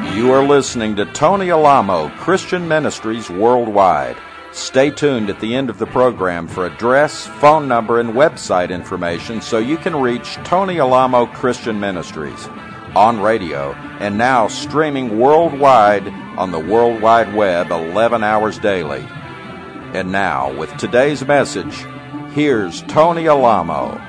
You are listening to Tony Alamo, Christian Ministries Worldwide. Stay tuned at the end of the program for address, phone number, and website information so you can reach Tony Alamo Christian Ministries on radio and now streaming worldwide on the World Wide Web 11 hours daily. And now, with today's message, here's Tony Alamo.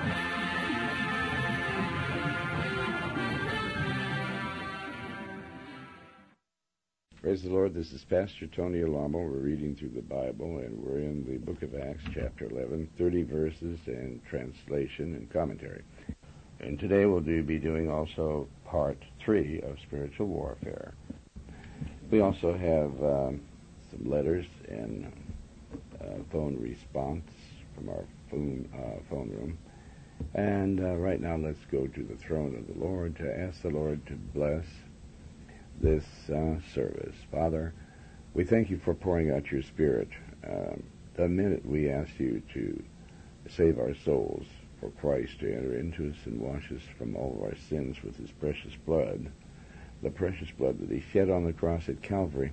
Praise the Lord. This is Pastor Tony Alamo. We're reading through the Bible, and we're in the book of Acts, chapter 11, 30 verses and translation and commentary. And today we'll be doing also part 3 of spiritual warfare. We also have some letters and phone response from our phone room. And right now let's go to the throne of the Lord to ask the Lord to bless this service. Father, we thank you for pouring out your Spirit. The minute we ask you to save our souls, for Christ to enter into us and wash us from all of our sins with his precious blood, the precious blood that he shed on the cross at Calvary,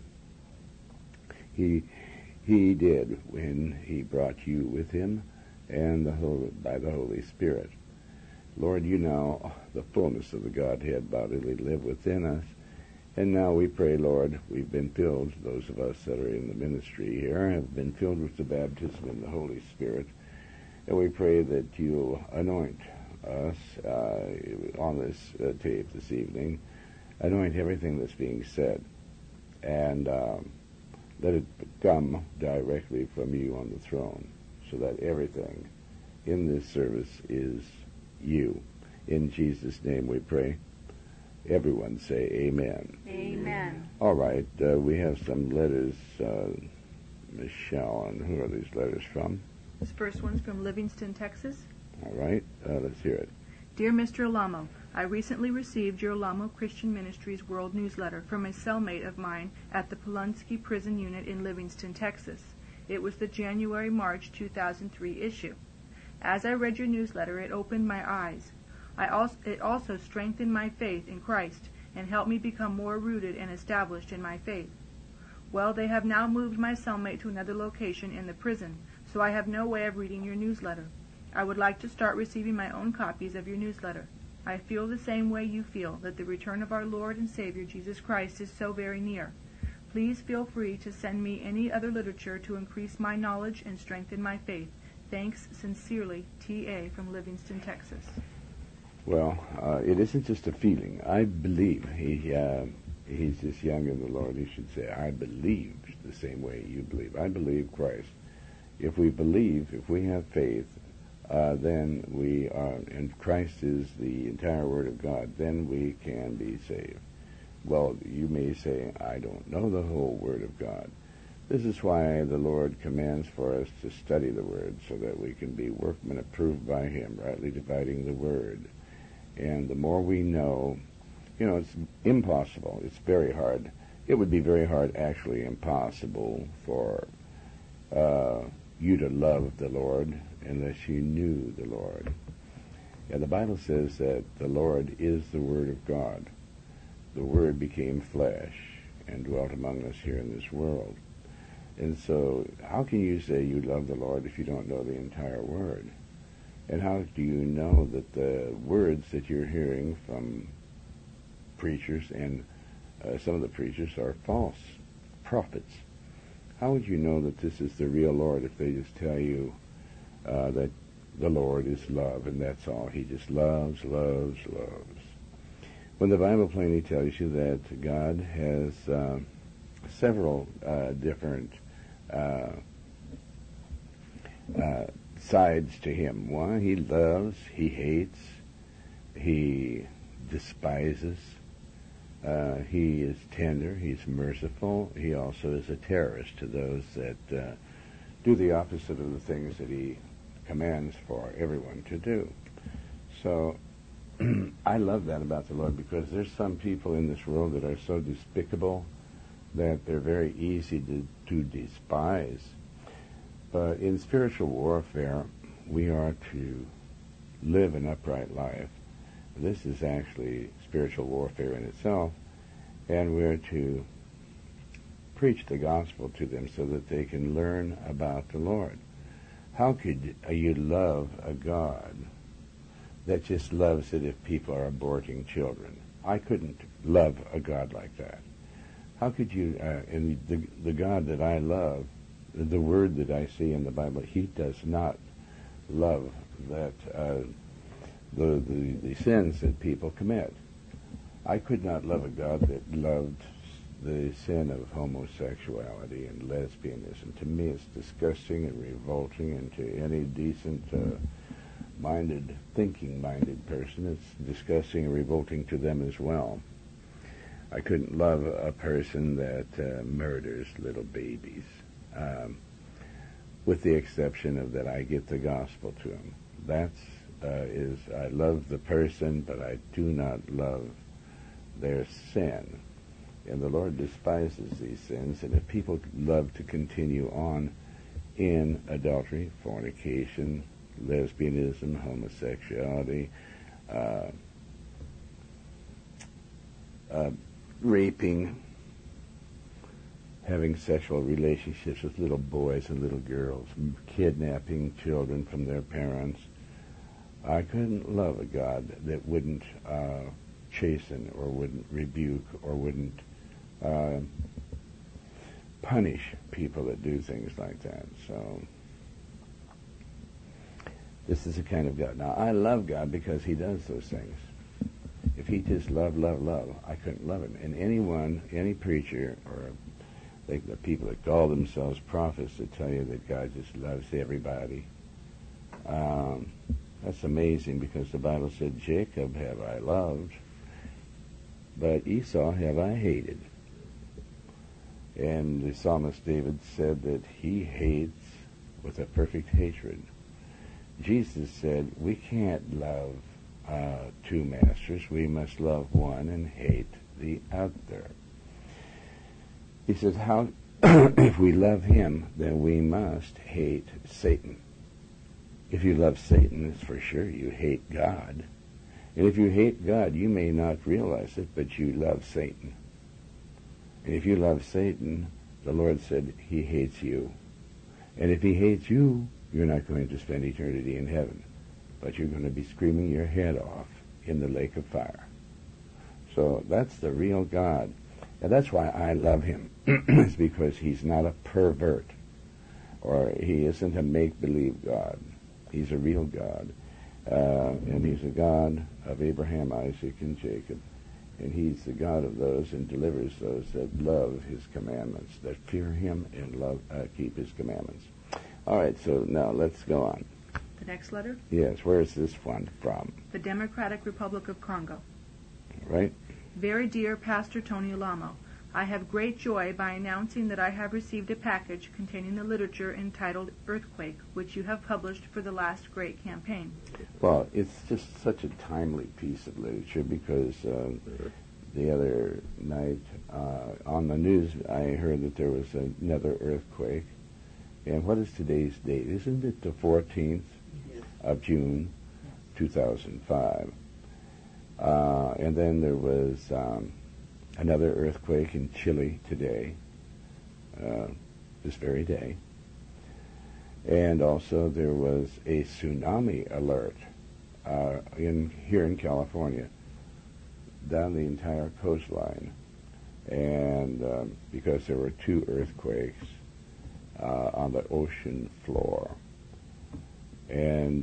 he did when he brought you with him and by the Holy Spirit. Lord, you know the fullness of the Godhead bodily live within us. And now we pray, Lord, we've been filled, those of us that are in the ministry here, have been filled with the baptism in the Holy Spirit. And we pray that you'll anoint us on this tape this evening, anoint everything that's being said, and let it come directly from you on the throne, so that everything in this service is you. In Jesus' name we pray. Everyone say amen. Amen. All right, we have some letters, Michelle, and who are these letters from? This first one's from Livingston, Texas. All right, let's hear it. Dear Mr. Alamo, I recently received your Alamo Christian Ministries World Newsletter from a cellmate of mine at the Polunsky Prison Unit in Livingston, Texas. It was the January-March 2003 issue. As I read your newsletter, it opened my eyes. It also strengthened my faith in Christ and helped me become more rooted and established in my faith. Well, they have now moved my cellmate to another location in the prison, so I have no way of reading your newsletter. I would like to start receiving my own copies of your newsletter. I feel the same way you feel, that the return of our Lord and Savior Jesus Christ is so very near. Please feel free to send me any other literature to increase my knowledge and strengthen my faith. Thanks sincerely, T.A. from Livingston, Texas. Well, it isn't just a feeling. I believe. He's just young in the Lord. He should say, I believe the same way you believe. I believe Christ. If we believe, if we have faith, then we are, and Christ is the entire Word of God, then we can be saved. Well, you may say, I don't know the whole Word of God. This is why the Lord commands for us to study the Word, so that we can be workmen approved by him, rightly dividing the Word. And the more we know, it's impossible. It's very hard. It would be very hard, actually impossible, for you to love the Lord unless you knew the Lord. And the Bible says that the Lord is the Word of God. The Word became flesh and dwelt among us here in this world. And so how can you say you love the Lord if you don't know the entire Word? And how do you know that the words that you're hearing from preachers, and some of the preachers are false prophets? How would you know that this is the real Lord if they just tell you that the Lord is love, and that's all? He just loves, loves, loves. When the Bible plainly tells you that God has several different sides to him. One, he loves, he hates, he despises, he is tender, he's merciful, he also is a terrorist to those that do the opposite of the things that he commands for everyone to do. So I love that about the Lord, because there's some people in this world that are so despicable that they're very easy to despise. But in spiritual warfare, we are to live an upright life. This is actually spiritual warfare in itself, and we're to preach the gospel to them so that they can learn about the Lord. How could you love a God that just loves it if people are aborting children? I couldn't love a God like that. How could you, and the God that I love, the word that I see in the Bible, he does not love that the sins that people commit. I could not love a God that loved the sin of homosexuality and lesbianism. To me, it's disgusting and revolting, and to any decent thinking-minded person, it's disgusting and revolting to them as well. I couldn't love a person that murders little babies, with the exception of that I get the gospel to them. I love the person, but I do not love their sin. And the Lord despises these sins, and if people love to continue on in adultery, fornication, lesbianism, homosexuality, raping, having sexual relationships with little boys and little girls, kidnapping children from their parents, I couldn't love a God that wouldn't chasten or wouldn't rebuke or wouldn't punish people that do things like that. So this is the kind of God. Now, I love God because he does those things. If he just love, I couldn't love him. And any preacher or the people that call themselves prophets that tell you that God just loves everybody, that's amazing, because the Bible said, Jacob have I loved, but Esau have I hated. And the psalmist David said that he hates with a perfect hatred. Jesus said, we can't love two masters. We must love one and hate the other. He says, how if we love him, then we must hate Satan. If you love Satan, it's for sure you hate God. And if you hate God, you may not realize it, but you love Satan. And if you love Satan, the Lord said he hates you. And if he hates you, you're not going to spend eternity in heaven, but you're going to be screaming your head off in the lake of fire. So that's the real God. And that's why I love him. It's because he's not a pervert, or he isn't a make-believe God. He's a real God. And he's a God of Abraham, Isaac, and Jacob. And he's the God of those and delivers those that love his commandments, that fear him and keep his commandments. All right, so now let's go on. The next letter? Yes, where is this one from? The Democratic Republic of Congo. Right. Very dear Pastor Tony Alamo, I have great joy by announcing that I have received a package containing the literature entitled Earthquake, which you have published for the last great campaign. Well, it's just such a timely piece of literature, because the other night on the news I heard that there was another earthquake. And what is today's date? Isn't it the 14th of June, 2005? And then there was another earthquake in Chile today, this very day. And also there was a tsunami alert here in California, down the entire coastline. And because there were two earthquakes on the ocean floor. And,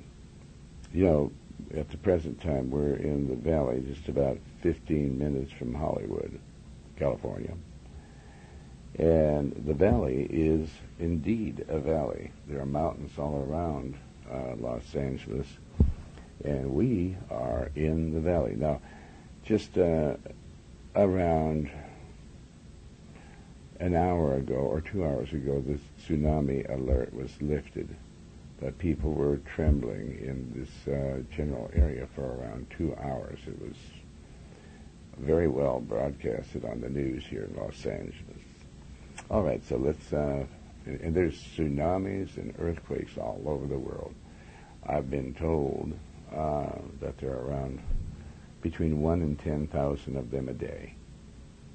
at the present time, we're in the valley, just about 15 minutes from Hollywood, California. And the valley is indeed a valley. There are mountains all around Los Angeles, and we are in the valley. Now, just around an hour ago or 2 hours ago, this tsunami alert was lifted, but people were trembling in this general area for around 2 hours. It was very well broadcasted on the news here in Los Angeles. All right, so let's, and there's tsunamis and earthquakes all over the world. I've been told that there are around between 1 and 10,000 of them a day.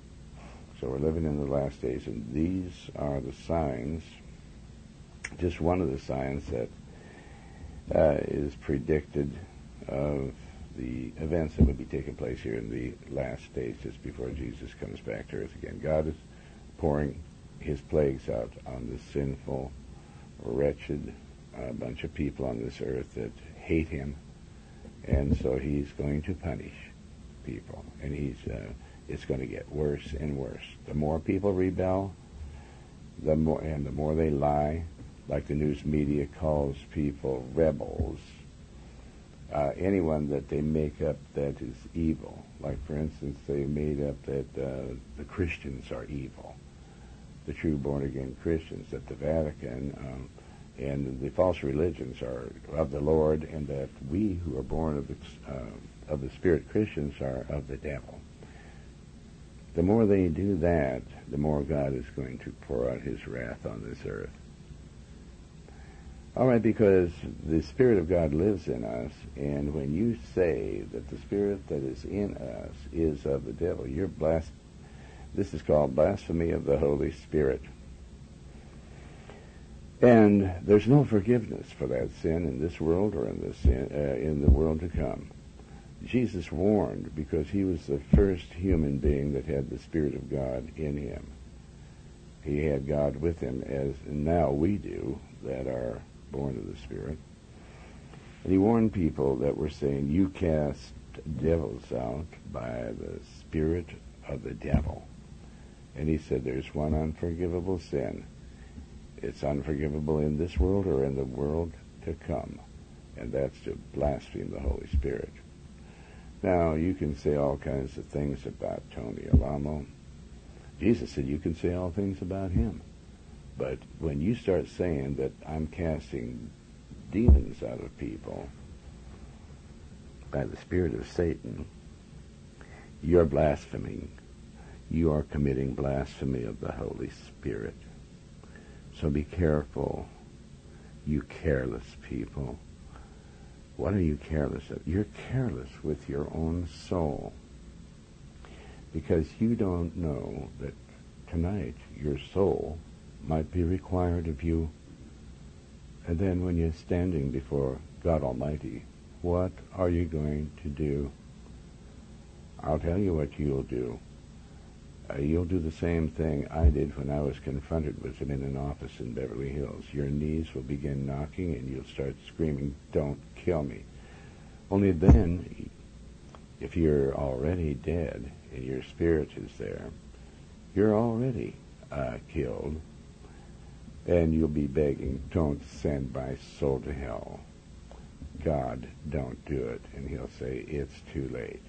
So we're living in the last days, and these are the signs, just one of the signs that is predicted of the events that would be taking place here in the last days, just before Jesus comes back to earth again. God is pouring his plagues out on the sinful, wretched bunch of people on this earth that hate him, and so he's going to punish people, and it's going to get worse and worse. The more people rebel, the more they lie, like the news media calls people rebels. Anyone that they make up that is evil, like for instance, they made up that the Christians are evil, the true born-again Christians, that the Vatican and the false religions are of the Lord, and that we who are born of the Spirit Christians are of the devil. The more they do that, the more God is going to pour out his wrath on this earth. All right, because the Spirit of God lives in us, and when you say that the Spirit that is in us is of the devil, this is called blasphemy of the Holy Spirit. And there's no forgiveness for that sin in this world or in the world to come. Jesus warned, because he was the first human being that had the Spirit of God in him. He had God with him, as now we do, that are born of the Spirit. And he warned people that were saying, you cast devils out by the spirit of the devil. And he said there's one unforgivable sin. It's unforgivable in this world or in the world to come, and that's to blaspheme the Holy Spirit. Now, you can say all kinds of things about Tony Alamo. Jesus said you can say all things about him. But when you start saying that I'm casting demons out of people by the spirit of Satan, you're blaspheming. You are committing blasphemy of the Holy Spirit. So be careful, you careless people. What are you careless of? You're careless with your own soul, because you don't know that tonight your soul might be required of you. And then when you're standing before God Almighty, what are you going to do? I'll tell you what you'll do. You'll do the same thing I did when I was confronted with him in an office in Beverly Hills. Your knees will begin knocking and you'll start screaming, don't kill me. Only then, if you're already dead and your spirit is there, you're already killed, and you'll be begging, don't send my soul to hell. God, don't do it. And he'll say, it's too late.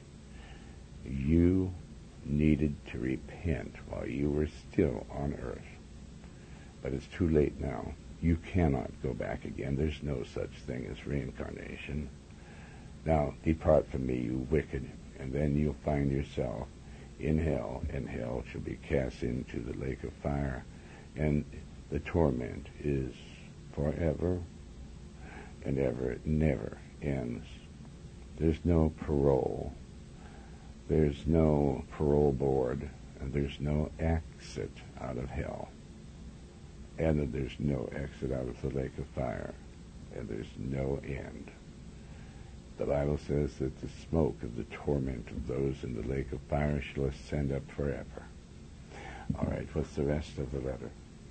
You needed to repent while you were still on earth. But it's too late now. You cannot go back again. There's no such thing as reincarnation. Now, depart from me, you wicked, and then you'll find yourself in hell, and hell shall be cast into the lake of fire, and the torment is forever and ever. It never ends. There's no parole. There's no parole board, and there's no exit out of hell. And there's no exit out of the lake of fire, and there's no end. The Bible says that the smoke of the torment of those in the lake of fire shall ascend up forever. All right, what's the rest of the letter?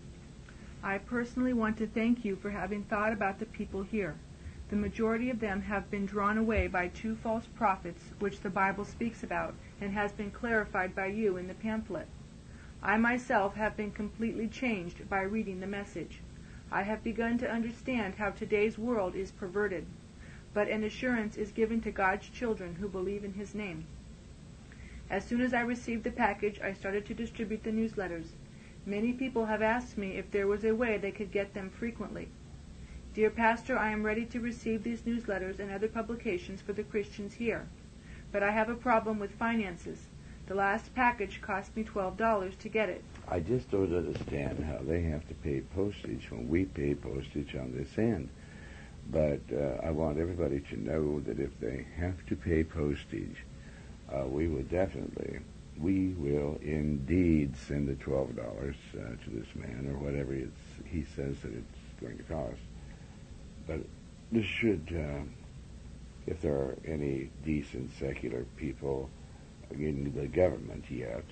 I personally want to thank you for having thought about the people here. The majority of them have been drawn away by 2 false prophets, which the Bible speaks about, and has been clarified by you in the pamphlet. I myself have been completely changed by reading the message. I have begun to understand how today's world is perverted, but an assurance is given to God's children who believe in his name. As soon as I received the package, I started to distribute the newsletters. Many people have asked me if there was a way they could get them frequently. Dear Pastor, I am ready to receive these newsletters and other publications for the Christians here, but I have a problem with finances. The last package cost me $12 to get it. I just don't understand how they have to pay postage when we pay postage on this end. But I want everybody to know that if they have to pay postage, we would definitely we will indeed send the $12 to this man, or whatever he says that it's going to cost. But this should, if there are any decent secular people in the government yet,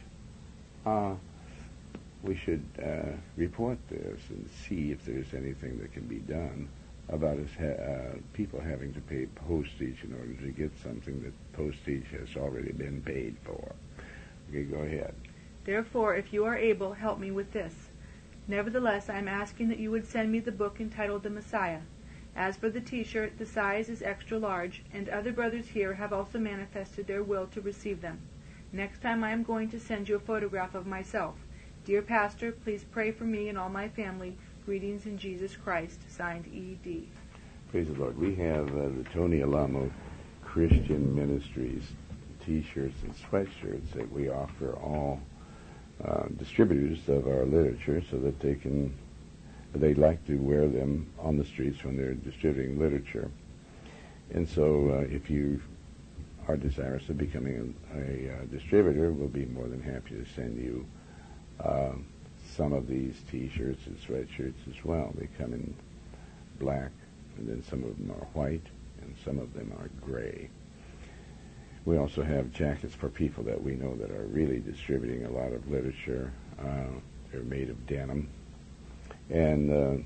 we should report this and see if there's anything that can be done about people having to pay postage in order to get something that postage has already been paid for. Okay, go ahead. Therefore, if you are able, help me with this. Nevertheless, I am asking that you would send me the book entitled The Messiah. As for the T-shirt, the size is extra large, and other brothers here have also manifested their will to receive them. Next time I am going to send you a photograph of myself. Dear Pastor, please pray for me and all my family. Greetings in Jesus Christ. Signed, E.D. Praise the Lord. We have the Tony Alamo Christian Ministries T-shirts and sweatshirts that we offer all distributors of our literature so that they like to wear them on the streets when they're distributing literature. And so if you are desirous of becoming a distributor, we'll be more than happy to send you some of these T-shirts and sweatshirts as well. They come in black, and then some of them are white, and some of them are gray. We also have jackets for people that we know that are really distributing a lot of literature. They're made of denim, and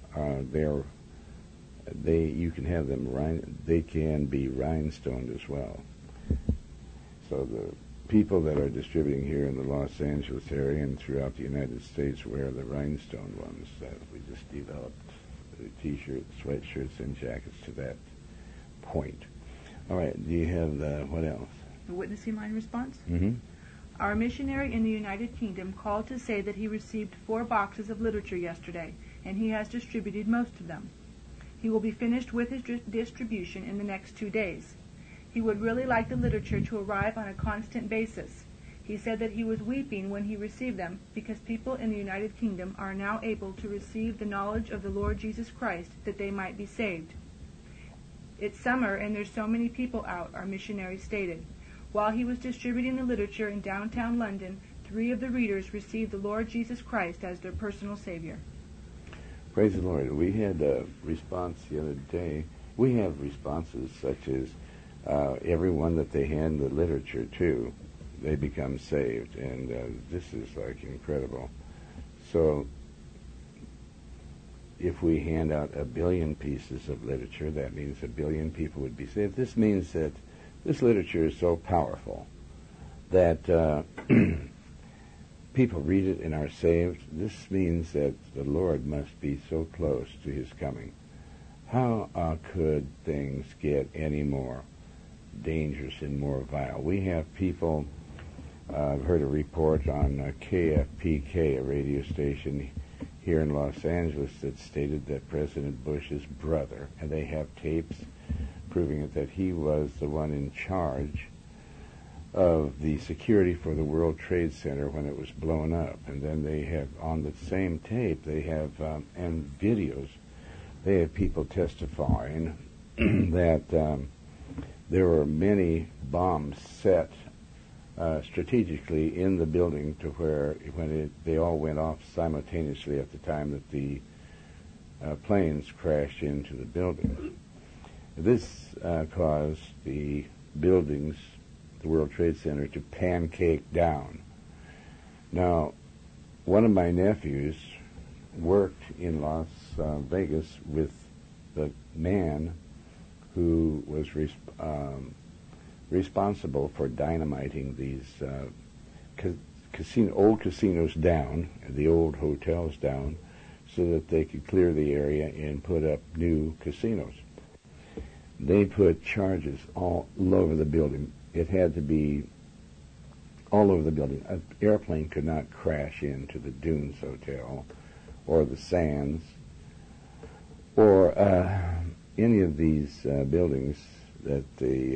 you can have them. They can be rhinestoned as well. So the people that are distributing here in the Los Angeles area and throughout the United States wear the rhinestone ones. We just developed the T-shirts, sweatshirts, and jackets to that point. All right, do you have what else? The witnessing line response? Mm-hmm. Our missionary in the United Kingdom called to say that he received 4 boxes of literature yesterday, and he has distributed most of them. He will be finished with his distribution in the next 2 days. He would really like the literature to arrive on a constant basis. He said that he was weeping when he received them because people in the United Kingdom are now able to receive the knowledge of the Lord Jesus Christ that they might be saved. It's summer and there's so many people out, our missionary stated. While he was distributing the literature in downtown London, 3 of the readers received the Lord Jesus Christ as their personal Savior. Praise the Lord. We had a response the other day. We have responses such as everyone that they hand the literature to, they become saved, and this is like incredible. So if we hand out 1 billion pieces of literature, that means 1 billion people would be saved. This means that this literature is so powerful that people read it and are saved. This means that the Lord must be so close to his coming. How could things get any more dangerous and more vile? We have people, I've heard a report on KFPK, a radio station here in Los Angeles, that stated that President Bush's brother, and they have tapes proving it, that he was the one in charge of the security for the World Trade Center when it was blown up. And then they have, on the same tape, they have, and videos, they have people testifying that there were many bombs set strategically in the building to where they all went off simultaneously at the time that the planes crashed into the building. This caused the buildings, the World Trade Center, to pancake down. Now, one of my nephews worked in Las Vegas with the man who was responsible for dynamiting these old casinos down, the old hotels down, so that they could clear the area and put up new casinos. They put charges all over the building. It had to be all over the building. An airplane could not crash into the Dunes Hotel or the Sands or any of these buildings that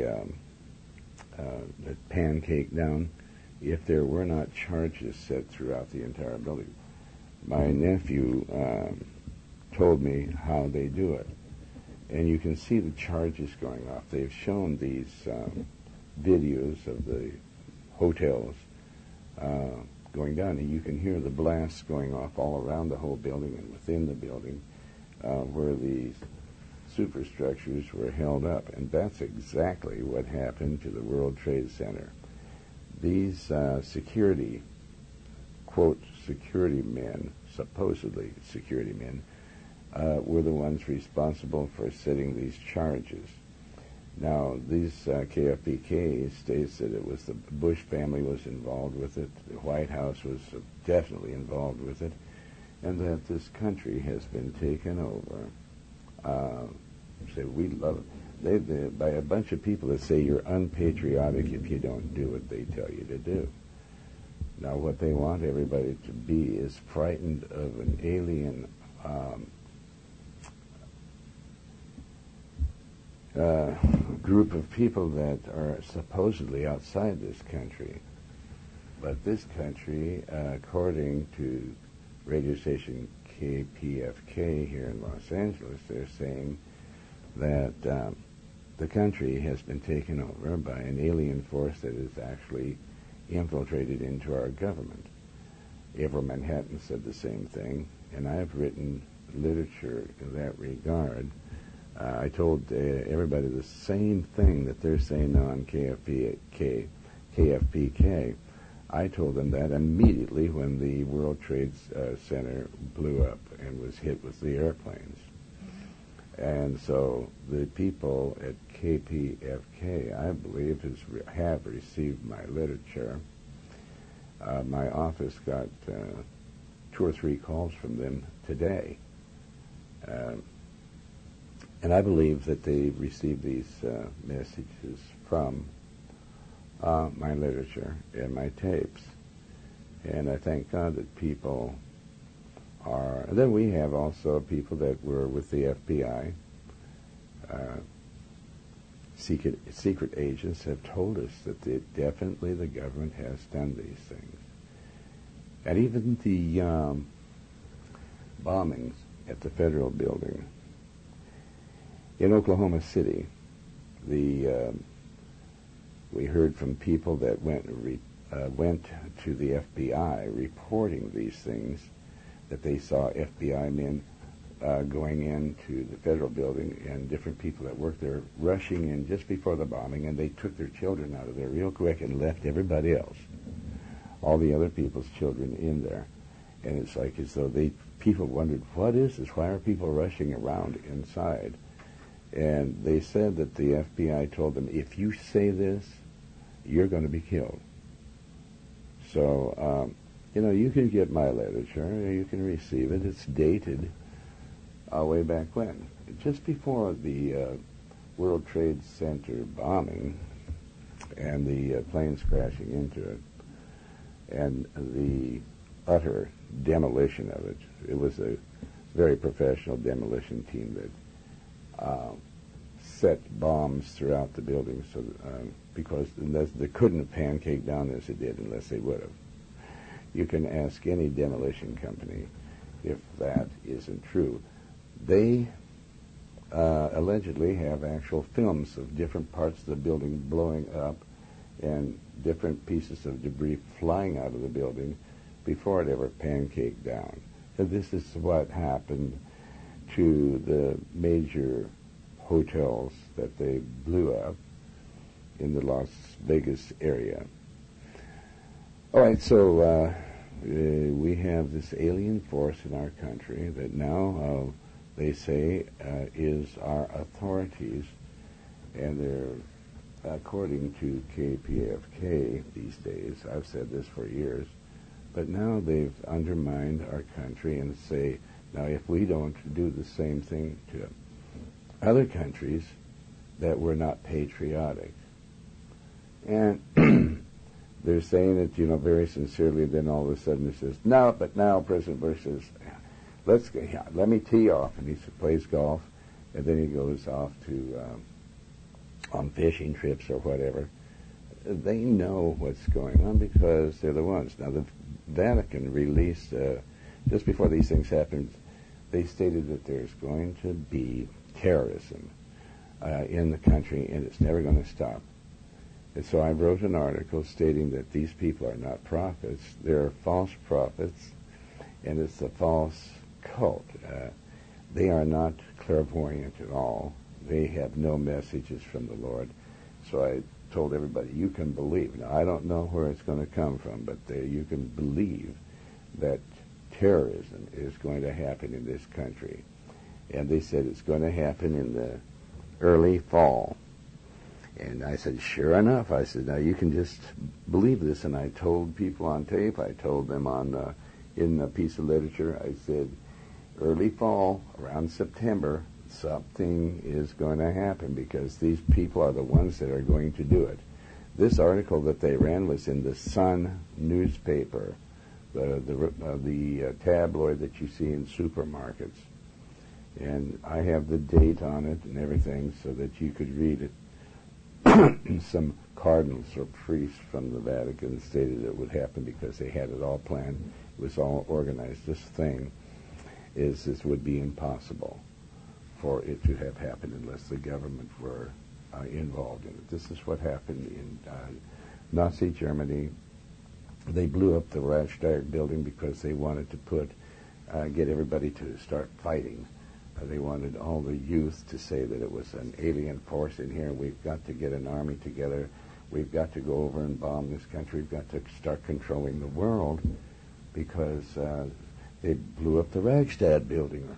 that pancake down if there were not charges set throughout the entire building. My nephew told me how they do it, and you can see the charges going off. They've shown these videos of the hotels going down, and you can hear the blasts going off all around the whole building and within the building where these superstructures were held up. And that's exactly what happened to the World Trade Center. These security, quote, security men, supposedly security men, were the ones responsible for setting these charges. Now, these KFBK states that it was the Bush family was involved with it, the White House was definitely involved with it, and that this country has been taken over. Say we love it. By a bunch of people that say you're unpatriotic if you don't do what they tell you to do. Now, what they want everybody to be is frightened of an alien group of people that are supposedly outside this country. But this country, according to radio station KPFK here in Los Angeles, they're saying that the country has been taken over by an alien force that is actually infiltrated into our government. Avro Manhattan said the same thing, and I've written literature in that regard. I told everybody the same thing that they're saying now on KFPK. I told them that immediately when the World Trade Center blew up and was hit with the airplanes. And so the people at KPFK, I believe, have received my literature. My office got 2 or 3 calls from them today. And I believe that they received these messages from my literature and my tapes. And I thank God that people are... And then we have also people that were with the FBI. Secret agents have told us that definitely the government has done these things. And even the bombings at the federal building in Oklahoma City, we heard from people that went to the FBI reporting these things, that they saw FBI men going into the federal building and different people that worked there rushing in just before the bombing, and they took their children out of there real quick and left everybody else, all the other people's children in there. And it's like as though people wondered, what is this? Why are people rushing around inside? And they said that the FBI told them, if you say this, you're going to be killed. So, you can get my literature, you can receive it. It's dated way back when. Just before the World Trade Center bombing and the planes crashing into it and the utter demolition of it. It was a very professional demolition team that set bombs throughout the building, so because they couldn't have pancaked down as it did unless they would have. You can ask any demolition company if that isn't true. They allegedly have actual films of different parts of the building blowing up and different pieces of debris flying out of the building before it ever pancaked down. So this is what happened to the major hotels that they blew up in the Las Vegas area. All right, so we have this alien force in our country that now they say is our authorities, and they're, according to KPFK these days, I've said this for years, but now they've undermined our country and say, now if we don't do the same thing to other countries, that we're not patriotic. And they're saying it, very sincerely, then all of a sudden it says, no, but now President Bush says, let me tee off, and he plays golf, and then he goes off to on fishing trips or whatever. They know what's going on because they're the ones. Now, the Vatican released, just before these things happened, they stated that there's going to be terrorism in the country, and it's never going to stop. And so I wrote an article stating that these people are not prophets. They're false prophets, and it's a false cult. They are not clairvoyant at all. They have no messages from the Lord. So I told everybody, you can believe. Now, I don't know where it's going to come from, but you can believe that terrorism is going to happen in this country. And they said it's going to happen in the early fall. And I said, sure enough. I said, now you can just believe this. And I told people on tape, I told them in a piece of literature, I said, early fall, around September, something is going to happen because these people are the ones that are going to do it. This article that they ran was in the Sun newspaper, the tabloid that you see in supermarkets. And I have the date on it and everything so that you could read it. Some cardinals or priests from the Vatican stated it would happen because they had it all planned. It was all organized. This thing this would be impossible for it to have happened unless the government were involved in it. This is what happened in Nazi Germany. They blew up the Reichstag building because they wanted to get everybody to start fighting. They wanted all the youth to say that it was an alien force in here. We've got to get an army together. We've got to go over and bomb this country. We've got to start controlling the world because they blew up the Reichstag building.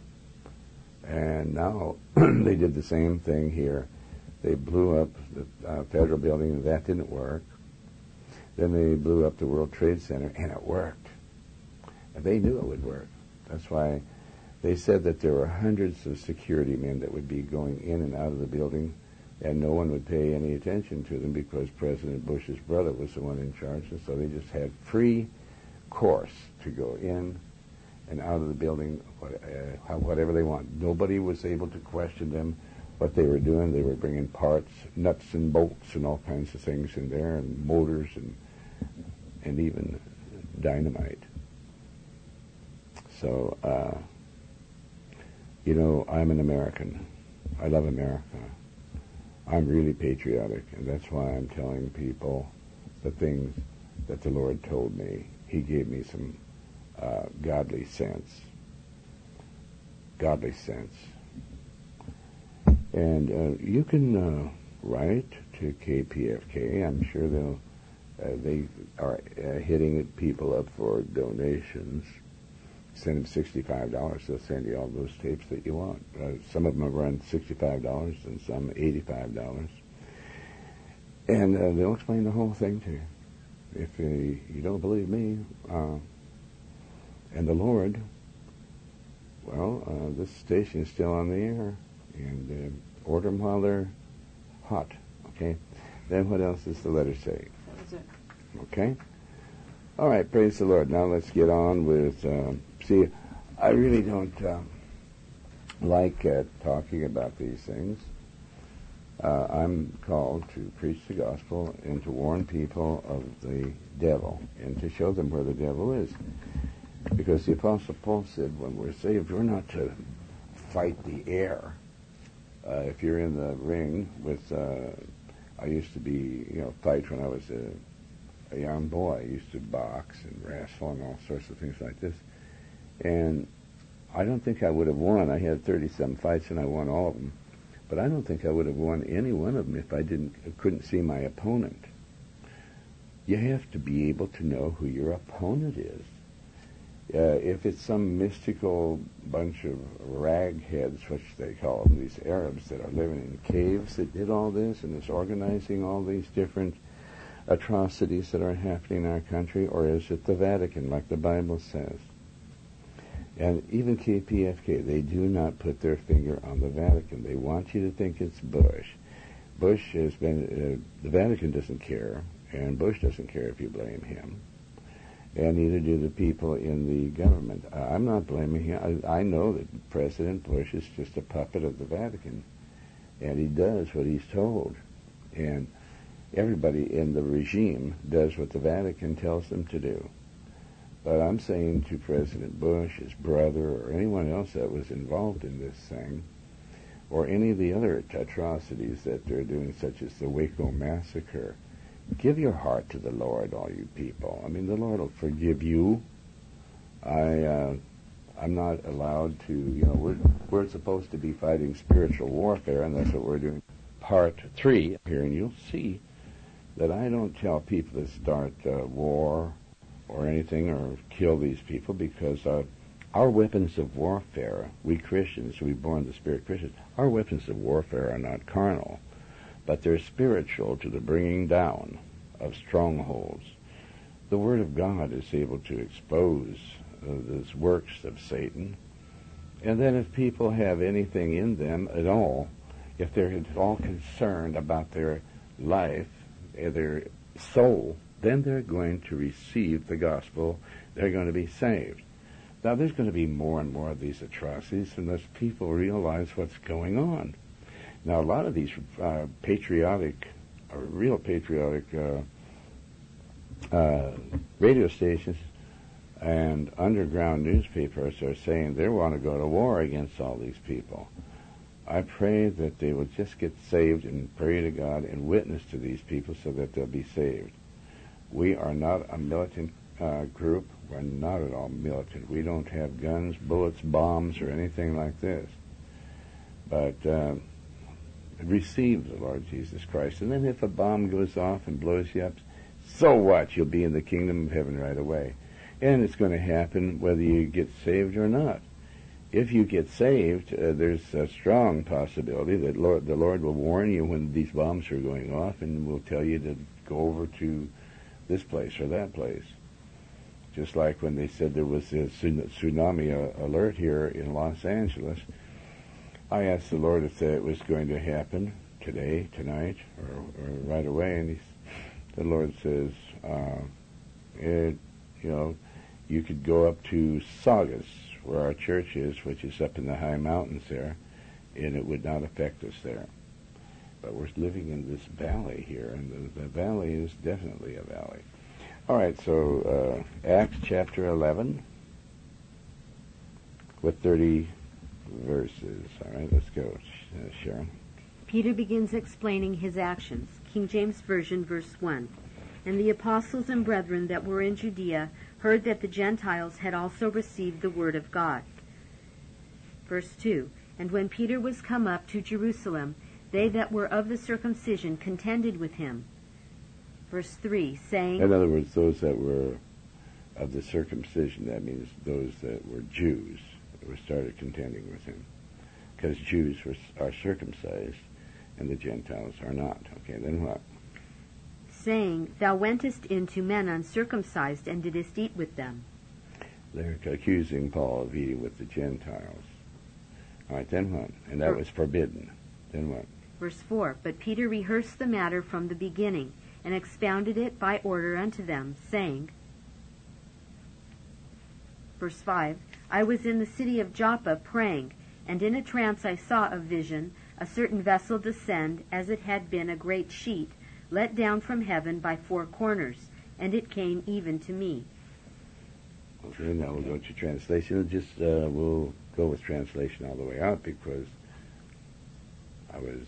And now they did the same thing here. They blew up the federal building, and that didn't work. Then they blew up the World Trade Center, and it worked. And they knew it would work. That's why they said that there were hundreds of security men that would be going in and out of the building, and no one would pay any attention to them because President Bush's brother was the one in charge, and so they just had free course to go in and out of the building, whatever they want. Nobody was able to question them, what they were doing. They were bringing parts, nuts and bolts and all kinds of things in there, and motors and even dynamite. So, I'm an American. I love America. I'm really patriotic, and that's why I'm telling people the things that the Lord told me. He gave me some godly sense. Godly sense. And you can write to KPFK. I'm sure they are hitting people up for donations. Send them $65. They'll send you all those tapes that you want. Some of them have run $65 and some $85. And they'll explain the whole thing to you. If you don't believe me and the Lord, well, this station is still on the air. And order them while they're hot. Okay? Then what else does the letter say? That's it. Okay? All right, praise the Lord. Now let's get on with... See, I really don't like talking about these things. I'm called to preach the gospel and to warn people of the devil and to show them where the devil is. Because the Apostle Paul said when we're saved, we're not to fight the air. If you're in the ring with... I used to fight when I was a young boy. I used to box and wrestle and all sorts of things like this. And I don't think I would have won. I had 30-some fights, and I won all of them. But I don't think I would have won any one of them if I couldn't see my opponent. You have to be able to know who your opponent is. If it's some mystical bunch of ragheads, which they call them, these Arabs that are living in caves that did all this and is organizing all these different atrocities that are happening in our country, or is it the Vatican, like the Bible says? And even KPFK, they do not put their finger on the Vatican. They want you to think it's Bush. Bush has been, the Vatican doesn't care, and Bush doesn't care if you blame him. And neither do the people in the government. I'm not blaming him. I know that President Bush is just a puppet of the Vatican, and he does what he's told. And everybody in the regime does what the Vatican tells them to do. But I'm saying to President Bush, his brother, or anyone else that was involved in this thing, or any of the other atrocities that they're doing, such as the Waco massacre, give your heart to the Lord, all you people. I mean, the Lord will forgive you. I'm not allowed to, we're supposed to be fighting spiritual warfare, and that's what we're doing. Part 3 here, and you'll see that I don't tell people to start war or anything or kill these people, because our weapons of warfare, we Christians, we born the Spirit Christians, our weapons of warfare are not carnal, but they're spiritual, to the bringing down of strongholds. The Word of God is able to expose those works of Satan. And then if people have anything in them at all, if they're at all concerned about their life, their soul, then they're going to receive the gospel. They're going to be saved. Now, there's going to be more and more of these atrocities unless people realize what's going on. Now, a lot of these real patriotic radio stations and underground newspapers are saying they want to go to war against all these people. I pray that they will just get saved and pray to God and witness to these people so that they'll be saved. We are not a militant group. We're not at all militant. We don't have guns, bullets, bombs, or anything like this. But receive the Lord Jesus Christ. And then if a bomb goes off and blows you up, so what? You'll be in the kingdom of heaven right away. And it's going to happen whether you get saved or not. If you get saved, there's a strong possibility that the Lord will warn you when these bombs are going off and will tell you to go over to this place or that place. Just like when they said there was a tsunami alert here in Los Angeles, I asked the Lord if that was going to happen today, tonight, or right away, and the Lord says, you could go up to Saugus, where our church is, which is up in the high mountains there, and it would not affect us there. But we're living in this valley here, and the valley is definitely a valley. All right, so Acts chapter 11 with 30 verses. All right, let's go, Sharon. Peter begins explaining his actions. King James Version, verse 1. And the apostles and brethren that were in Judea heard that the Gentiles had also received the word of God. Verse 2. And when Peter was come up to Jerusalem, they that were of the circumcision contended with him. Verse 3, saying... In other words, those that were of the circumcision, that means those that were Jews, were started contending with him. Because Jews are circumcised, and the Gentiles are not. Okay, then what? Saying, Thou wentest in to men uncircumcised, and didst eat with them. They're accusing Paul of eating with the Gentiles. All right, then what? And that was forbidden. Then what? Verse 4, But Peter rehearsed the matter from the beginning, and expounded it by order unto them, saying, verse 5, I was in the city of Joppa praying, and in a trance I saw a vision, a certain vessel descend, as it had been a great sheet, let down from heaven by 4 corners, and it came even to me. Okay, now we'll go to translation. We'll go with translation all the way out, because I was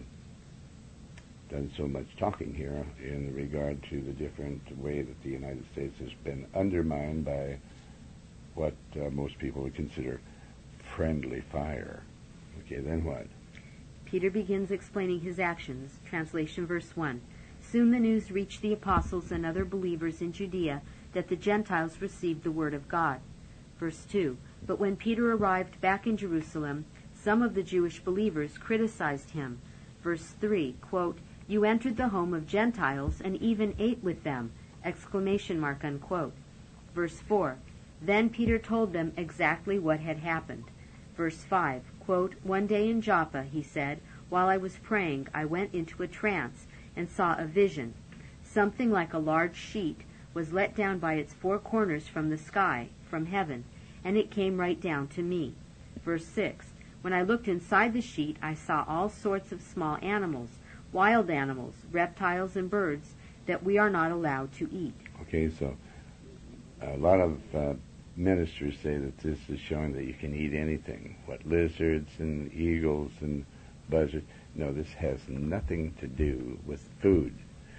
done so much talking here in regard to the different way that the United States has been undermined by what most people would consider friendly fire. Okay, then what? Peter begins explaining his actions. Translation, verse 1. Soon the news reached the apostles and other believers in Judea that the Gentiles received the word of God. Verse 2. But when Peter arrived back in Jerusalem, some of the Jewish believers criticized him. Verse 3, quote, You entered the home of Gentiles and even ate with them, ! Unquote. Verse 4. Then Peter told them exactly what had happened. Verse 5, quote, One day in Joppa, he said, while I was praying, I went into a trance and saw a vision. Something like a large sheet was let down by its 4 corners from the sky, from heaven, and it came right down to me. Verse 6, When I looked inside the sheet, I saw all sorts of small animals, wild animals, reptiles, and birds that we are not allowed to eat. Okay, so a lot of ministers say that this is showing that you can eat anything. What, lizards and eagles and buzzards? No, this has nothing to do with food.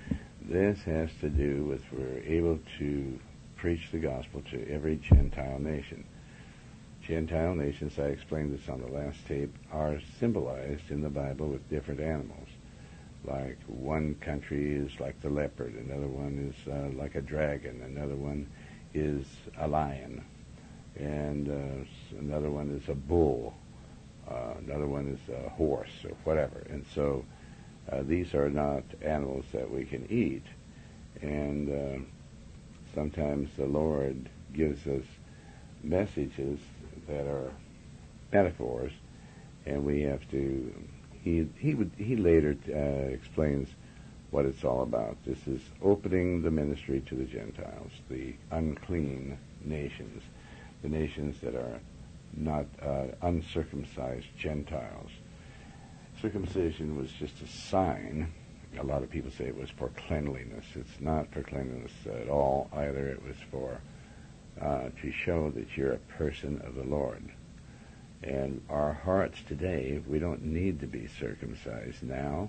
This has to do with we're able to preach the gospel to every Gentile nation. Gentile nations, I explained this on the last tape, are symbolized in the Bible with different animals. Like one country is like the leopard, another one is like a dragon, another one is a lion, and another one is a bull, another one is a horse or whatever. And so these are not animals that we can eat, and sometimes the Lord gives us messages that are metaphors, and we have to. He later explains what it's all about. This is opening the ministry to the Gentiles, the unclean nations, the nations that are not uncircumcised Gentiles. Circumcision was just a sign. A lot of people say it was for cleanliness. It's not for cleanliness at all either. It was for to show that you're a person of the Lord. And our hearts today, we don't need to be circumcised now,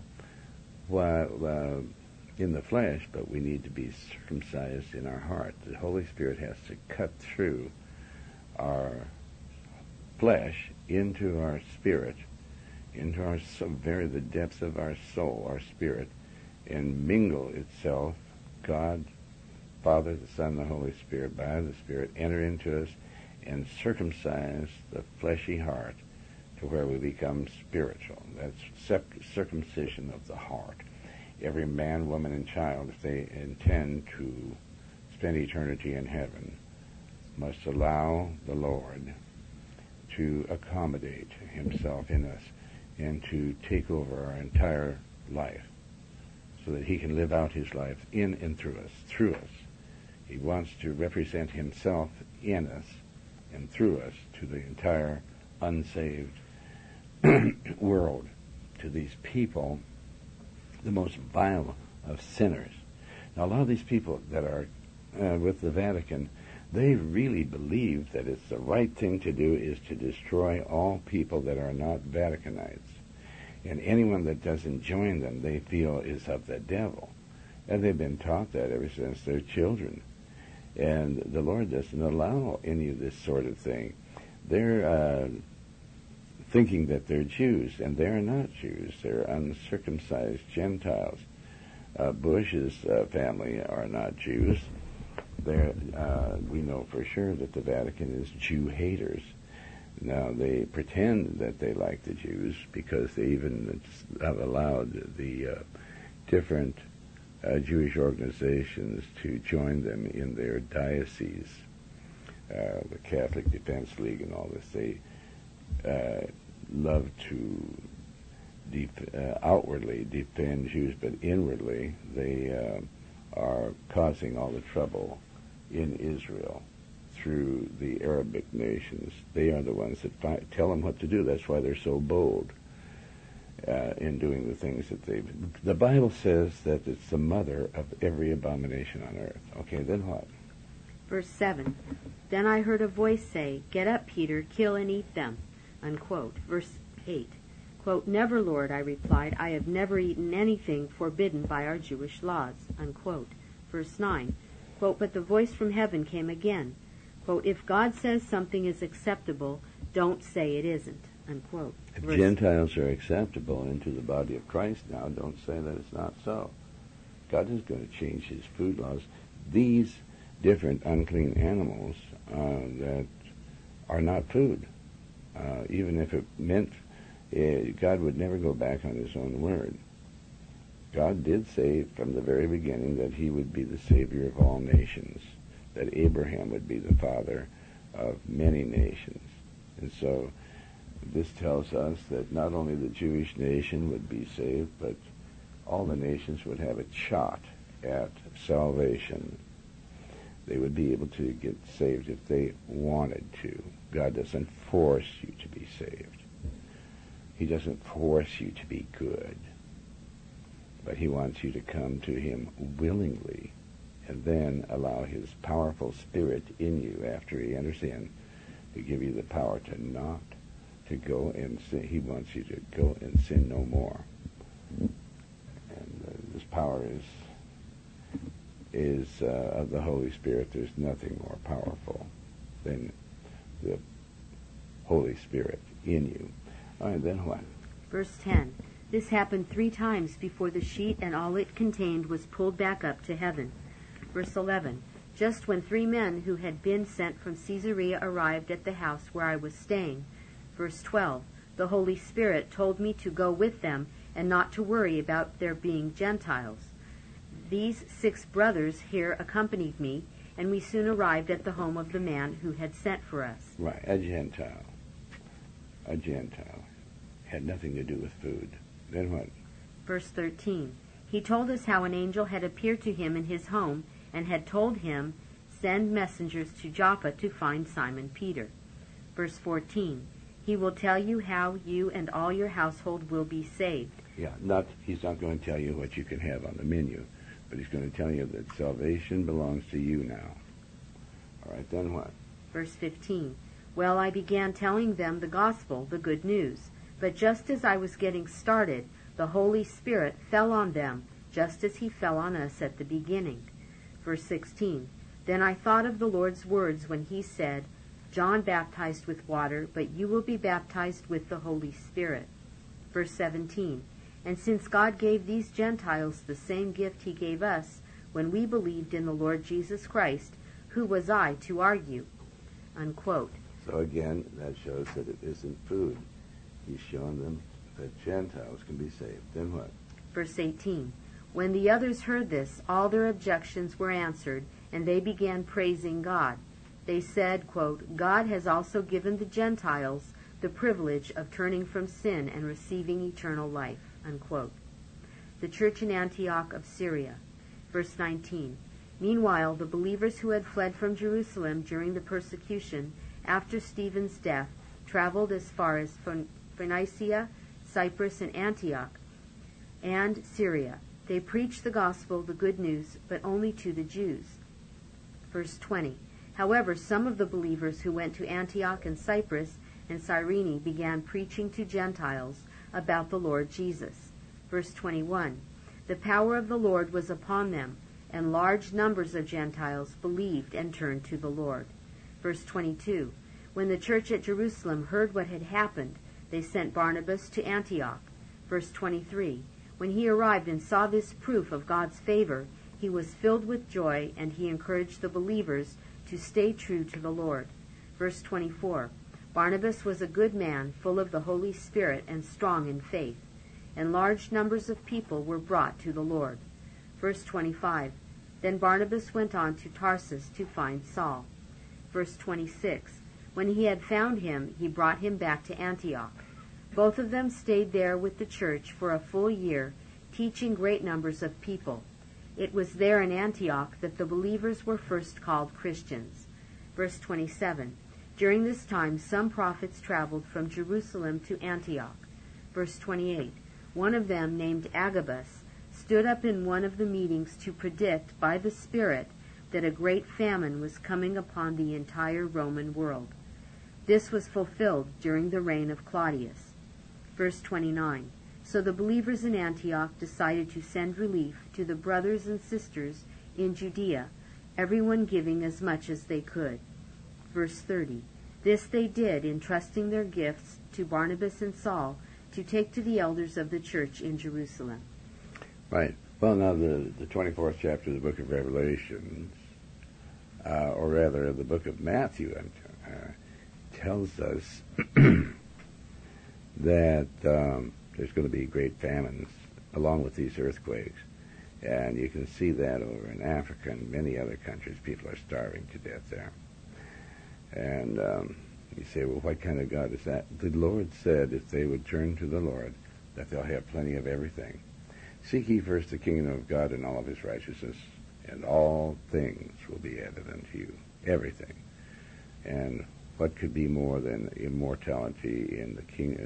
in the flesh, but we need to be circumcised in our heart. The Holy Spirit has to cut through our flesh into our spirit, into our the depths of our soul, our spirit, and mingle itself, God, Father, the Son, the Holy Spirit, by the Spirit, enter into us and circumcise the fleshy heart to where we become spiritual. That's circumcision of the heart. Every man, woman, and child, if they intend to spend eternity in heaven, must allow the Lord to accommodate himself in us and to take over our entire life so that he can live out his life in and through us. He wants to represent himself in us and through us to the entire unsaved world, to these people, the most vile of sinners. Now, a lot of these people that are with the Vatican, they really believe that it's the right thing to do is to destroy all people that are not Vaticanites. And anyone that doesn't join them, they feel is of the devil. And they've been taught that ever since they're children. And the Lord doesn't allow any of this sort of thing. They're thinking that they're Jews, and they're not Jews. They're uncircumcised Gentiles. Bush's family are not Jews. We know for sure that the Vatican is Jew haters. Now, they pretend that they like the Jews because they even have allowed the different Jewish organizations to join them in their dioceses, the Catholic Defense League and all this. They love to outwardly defend Jews, but inwardly they are causing all the trouble in Israel through the Arabic nations. They are the ones that tell them what to do. That's why they're so bold in doing the things that the Bible says that it's the mother of every abomination on earth. Okay, then what? Verse 7, Then I heard a voice say, Get up, Peter, kill and eat them, unquote. Verse 8, quote, Never, Lord, I replied, I have never eaten anything forbidden by our Jewish laws, unquote. Verse 9, quote, But the voice from heaven came again, quote, If God says something is acceptable, don't say it isn't, unquote. If Gentiles are acceptable into the body of Christ now, don't say that it's not so. God is going to change his food laws. These different unclean animals that are not food, even if it meant God would never go back on his own word. God did say from the very beginning that he would be the Savior of all nations, that Abraham would be the father of many nations. And so this tells us that not only the Jewish nation would be saved, but all the nations would have a shot at salvation. They would be able to get saved if they wanted to. God doesn't force you to be saved. He doesn't force you to be good. But he wants you to come to him willingly and then allow his powerful spirit in you after he enters in to give you the power to not to go and sin. He wants you to go and sin no more. And this power is is of the Holy Spirit. There's nothing more powerful than the Holy Spirit in you. All right, then what? Verse 10. This happened 3 times before the sheet and all it contained was pulled back up to heaven. Verse 11. Just when 3 men who had been sent from Caesarea arrived at the house where I was staying. Verse 12. The Holy Spirit told me to go with them and not to worry about their being Gentiles. These 6 brothers here accompanied me, and we soon arrived at the home of the man who had sent for us. Right, a Gentile. A Gentile. Had nothing to do with food. Then what? Verse 13. He told us how an angel had appeared to him in his home and had told him, send messengers to Joppa to find Simon Peter. Verse 14. He will tell you how you and all your household will be saved. Yeah, he's not going to tell you what you can have on the menu, but he's going to tell you that salvation belongs to you now. All right, then what? Verse 15. Well, I began telling them the gospel, the good news. But just as I was getting started, the Holy Spirit fell on them, just as he fell on us at the beginning. Verse 16. Then I thought of the Lord's words when he said, John baptized with water, but you will be baptized with the Holy Spirit. Verse 17. And since God gave these Gentiles the same gift he gave us when we believed in the Lord Jesus Christ, who was I to argue? Unquote. So again, that shows that it isn't food. He's shown them that Gentiles can be saved. Then what? Verse 18. When the others heard this, all their objections were answered, and they began praising God. They said, quote, God has also given the Gentiles the privilege of turning from sin and receiving eternal life. Unquote. The church in Antioch of Syria. Verse 19. Meanwhile, the believers who had fled from Jerusalem during the persecution after Stephen's death traveled as far as Phoenicia, Cyprus, and Antioch, and Syria. They preached the gospel, the good news, but only to the Jews. Verse 20. However, some of the believers who went to Antioch and Cyprus and Cyrene began preaching to Gentiles about the Lord Jesus. Verse 21. The power of the Lord was upon them, and large numbers of Gentiles believed and turned to the Lord. Verse 22. When the church at Jerusalem heard what had happened, they sent Barnabas to Antioch. Verse 23. When he arrived and saw this proof of God's favor, he was filled with joy, and he encouraged the believers to stay true to the Lord. Verse 24. Barnabas was a good man, full of the Holy Spirit and strong in faith, and large numbers of people were brought to the Lord. Verse 25. Then Barnabas went on to Tarsus to find Saul. Verse 26. When he had found him, he brought him back to Antioch. Both of them stayed there with the church for a full year, teaching great numbers of people. It was there in Antioch that the believers were first called Christians. Verse 27. During this time, some prophets traveled from Jerusalem to Antioch. Verse 28. One of them, named Agabus, stood up in one of the meetings to predict by the Spirit that a great famine was coming upon the entire Roman world. This was fulfilled during the reign of Claudius. Verse 29. So the believers in Antioch decided to send relief to the brothers and sisters in Judea, everyone giving as much as they could. Verse 30. This they did, entrusting their gifts to Barnabas and Saul to take to the elders of the church in Jerusalem. Right. Well, now the 24th chapter of the book of Revelation, or rather the book of Matthew, tells us that there's going to be great famines along with these earthquakes. And you can see that over in Africa and many other countries. People are starving to death there. And you say, well, what kind of God is that? The Lord said if they would turn to the Lord, that they'll have plenty of everything. Seek ye first the kingdom of God and all of his righteousness, and all things will be added unto you. Everything. And what could be more than immortality in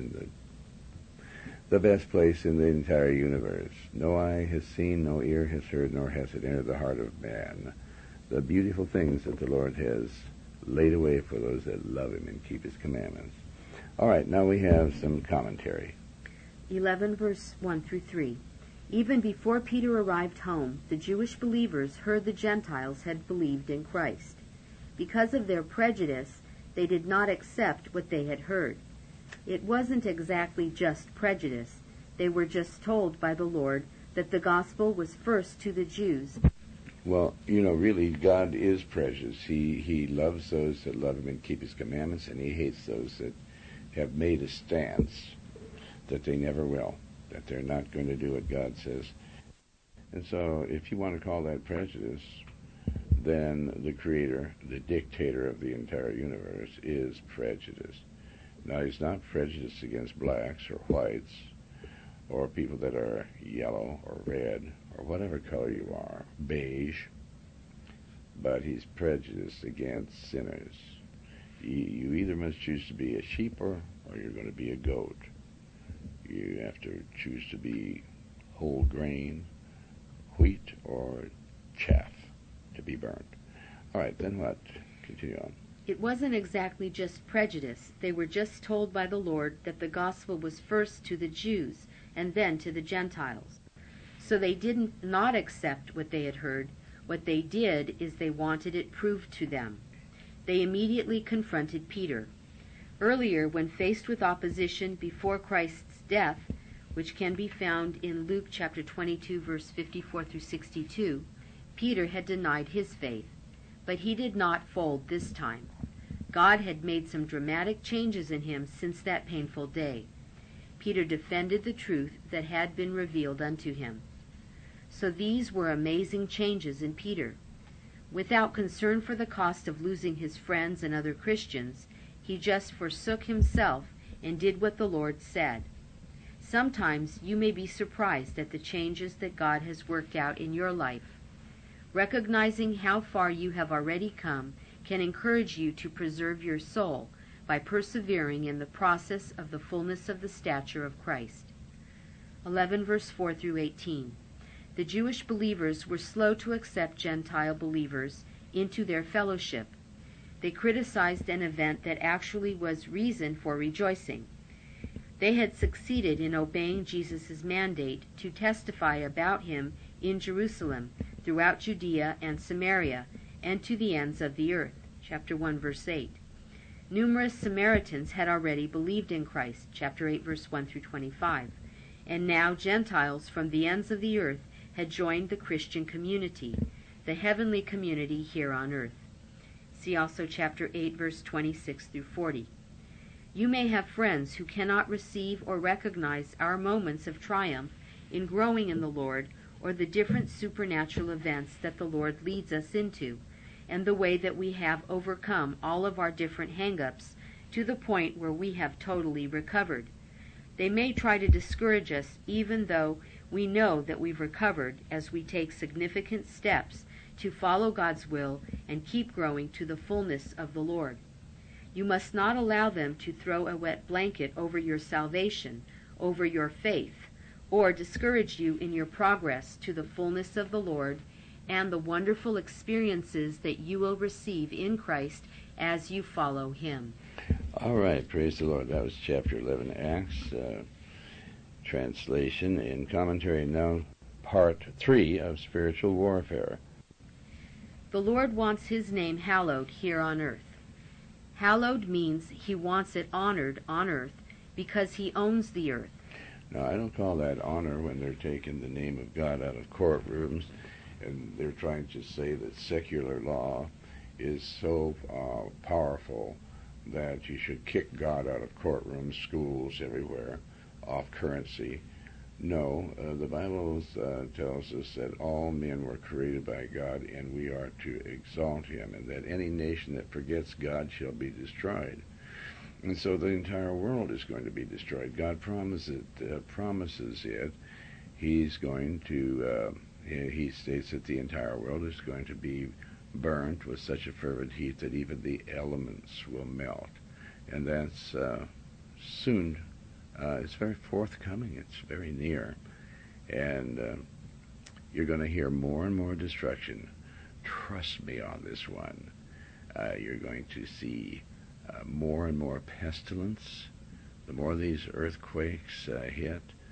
the best place in the entire universe? No eye has seen, no ear has heard, nor has it entered the heart of man the beautiful things that the Lord has laid away for those that love him and keep his commandments. All right, now we have some commentary. 11 verse 1 through 3. Even before Peter arrived home, the Jewish believers heard the Gentiles had believed in Christ. Because of their prejudice, they did not accept what they had heard. It wasn't exactly just prejudice. They were just told by the Lord that the gospel was first to the Jews. Well, really, God is precious. He loves those that love Him and keep His commandments, and He hates those that have made a stance that they never will, that they're not going to do what God says. And so, if you want to call that prejudice, then the Creator, the dictator of the entire universe, is prejudiced. Now, He's not prejudiced against blacks or whites, or people that are yellow or red, or whatever color you are, beige, but He's prejudiced against sinners. You either must choose to be a sheep or you're going to be a goat. You have to choose to be whole grain, wheat, or chaff to be burned. All right, then what? Continue on. It wasn't exactly just prejudice. They were just told by the Lord that the gospel was first to the Jews and then to the Gentiles. So they didn't not accept what they had heard. What they did is they wanted it proved to them. They immediately confronted Peter. Earlier, when faced with opposition before Christ's death, which can be found in Luke chapter 22, verse 54 through 62, Peter had denied his faith, but he did not fold this time. God had made some dramatic changes in him since that painful day. Peter defended the truth that had been revealed unto him. So these were amazing changes in Peter. Without concern for the cost of losing his friends and other Christians, he just forsook himself and did what the Lord said. Sometimes you may be surprised at the changes that God has worked out in your life. Recognizing how far you have already come can encourage you to preserve your soul by persevering in the process of the fullness of the stature of Christ. 11 verse 4 through 18. The Jewish believers were slow to accept Gentile believers into their fellowship. They criticized an event that actually was reason for rejoicing. They had succeeded in obeying Jesus' mandate to testify about him in Jerusalem, throughout Judea and Samaria, and to the ends of the earth. Chapter 1, verse 8. Numerous Samaritans had already believed in Christ. Chapter 8, verse 1 through 25. And now Gentiles from the ends of the earth had joined the Christian community, the heavenly community here on earth. See also chapter 8, verse 26 through 40. You may have friends who cannot receive or recognize our moments of triumph in growing in the Lord, or the different supernatural events that the Lord leads us into, and the way that we have overcome all of our different hang-ups to the point where we have totally recovered. They may try to discourage us even though we know that we've recovered, as we take significant steps to follow God's will and keep growing to the fullness of the Lord. You must not allow them to throw a wet blanket over your salvation, over your faith, or discourage you in your progress to the fullness of the Lord and the wonderful experiences that you will receive in Christ as you follow Him. All right, praise the Lord. That was chapter 11, Acts, translation and commentary now, part 3 of spiritual warfare. The Lord wants His name hallowed here on earth. Hallowed means He wants it honored on earth because He owns the earth. Now, I don't call that honor when they're taking the name of God out of courtrooms and they're trying to say that secular law is so powerful that you should kick God out of courtrooms, schools, everywhere, off currency. No, the Bible tells us that all men were created by God and we are to exalt Him, and that any nation that forgets God shall be destroyed. And so the entire world is going to be destroyed. God promises it. He's going to, He states that the entire world is going to be burnt with such a fervent heat that even the elements will melt. And that's soon. It's very forthcoming. It's very near. And you're going to hear more and more destruction. Trust me on this one. You're going to see more and more pestilence. The more these earthquakes hit,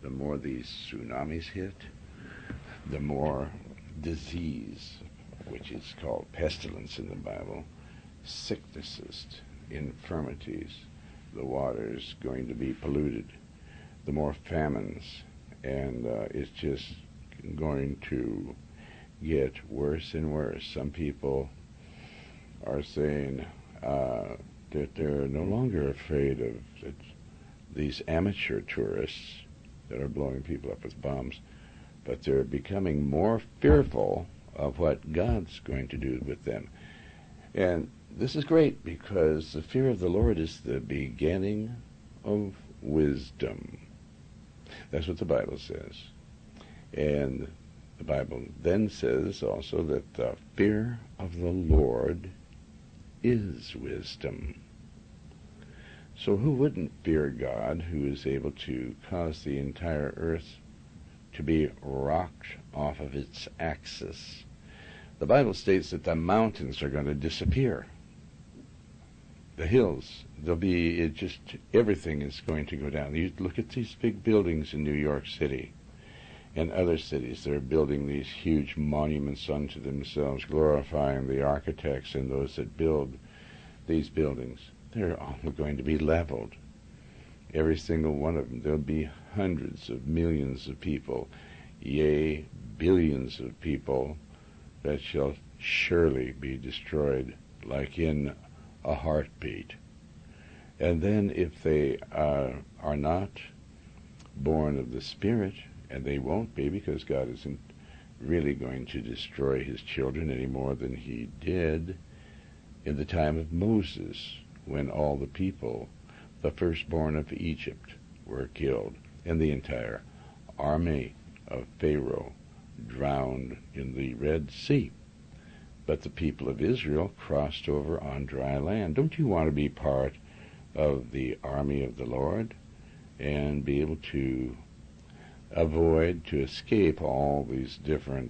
the more these tsunamis hit, the more disease, which is called pestilence in the Bible, sicknesses, infirmities, the water's going to be polluted, the more famines, and it's just going to get worse and worse. Some people are saying that they're no longer afraid of these amateur tourists that are blowing people up with bombs, but they're becoming more fearful of what God's going to do with them. And this is great, because the fear of the Lord is the beginning of wisdom. That's what the Bible says. And the Bible then says also that the fear of the Lord is wisdom. So who wouldn't fear God, who is able to cause the entire earth to be rocked off of its axis? The Bible states that the mountains are going to disappear. The hills, everything is going to go down. You look at these big buildings in New York City and other cities. They're building these huge monuments unto themselves, glorifying the architects and those that build these buildings. They're all going to be leveled. Every single one of them. There'll be hundreds of millions of people, yea, billions of people, that shall surely be destroyed like in a heartbeat. And then if they are not born of the Spirit, and they won't be, because God isn't really going to destroy his children any more than he did in the time of Moses, when all the people, the firstborn of Egypt, were killed, and the entire army of Pharaoh drowned in the Red Sea. But the people of Israel crossed over on dry land. Don't you want to be part of the army of the Lord and be able to escape all these different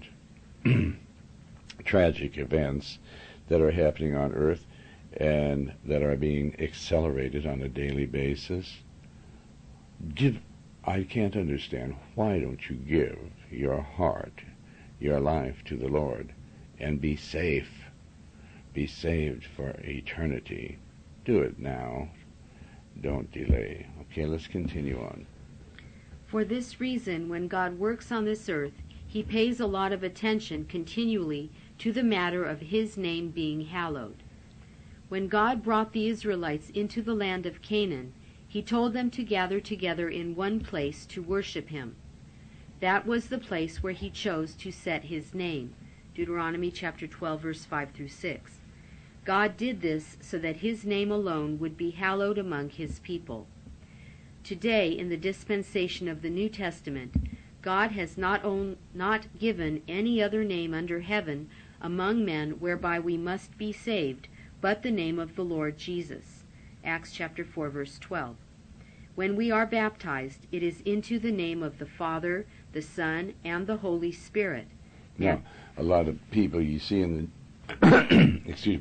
tragic events that are happening on earth and that are being accelerated on a daily basis? I can't understand, why don't you give your heart, your life to the Lord, and be safe, be saved for eternity? Do it now. Don't delay. Okay, let's continue on. For this reason, when God works on this earth, he pays a lot of attention continually to the matter of his name being hallowed. When God brought the Israelites into the land of Canaan, he told them to gather together in one place to worship him. That was the place where he chose to set his name. Deuteronomy chapter 12, verse 5 through 6. God did this so that his name alone would be hallowed among his people. Today, in the dispensation of the New Testament, God has not given any other name under heaven among men whereby we must be saved, but the name of the Lord Jesus. Acts chapter 4, verse 12. When we are baptized, it is into the name of the Father, the Son, and the Holy Spirit. Now, a lot of people you see in the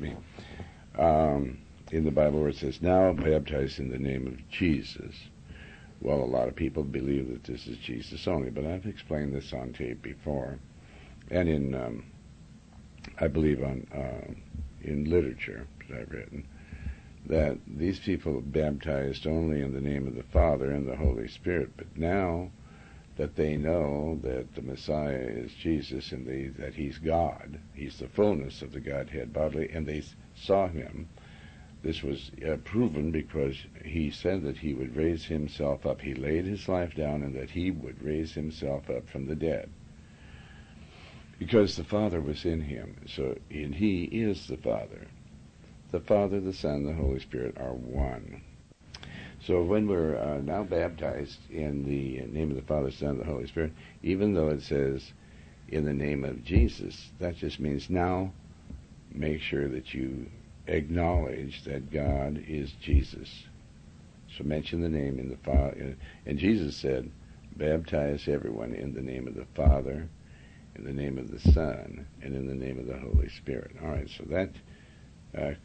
in the Bible where it says, now baptized in the name of Jesus. Well, a lot of people believe that this is Jesus only, but I've explained this on tape before, and in I believe in literature that I've written, that these people baptized only in the name of the Father and the Holy Spirit. But now that they know that the Messiah is Jesus and that he's God, he's the fullness of the Godhead bodily, and they saw him, this was proven because he said that he would raise himself up. He laid his life down and that he would raise himself up from the dead, because the Father was in him. And he is the Father. The Father, the Son, the Holy Spirit are one. So when we're now baptized in the name of the Father, Son, and the Holy Spirit, even though it says in the name of Jesus, that just means now make sure that you acknowledge that God is Jesus. So mention the name in the Father. And Jesus said, baptize everyone in the name of the Father, in the name of the Son, and in the name of the Holy Spirit. All right, so that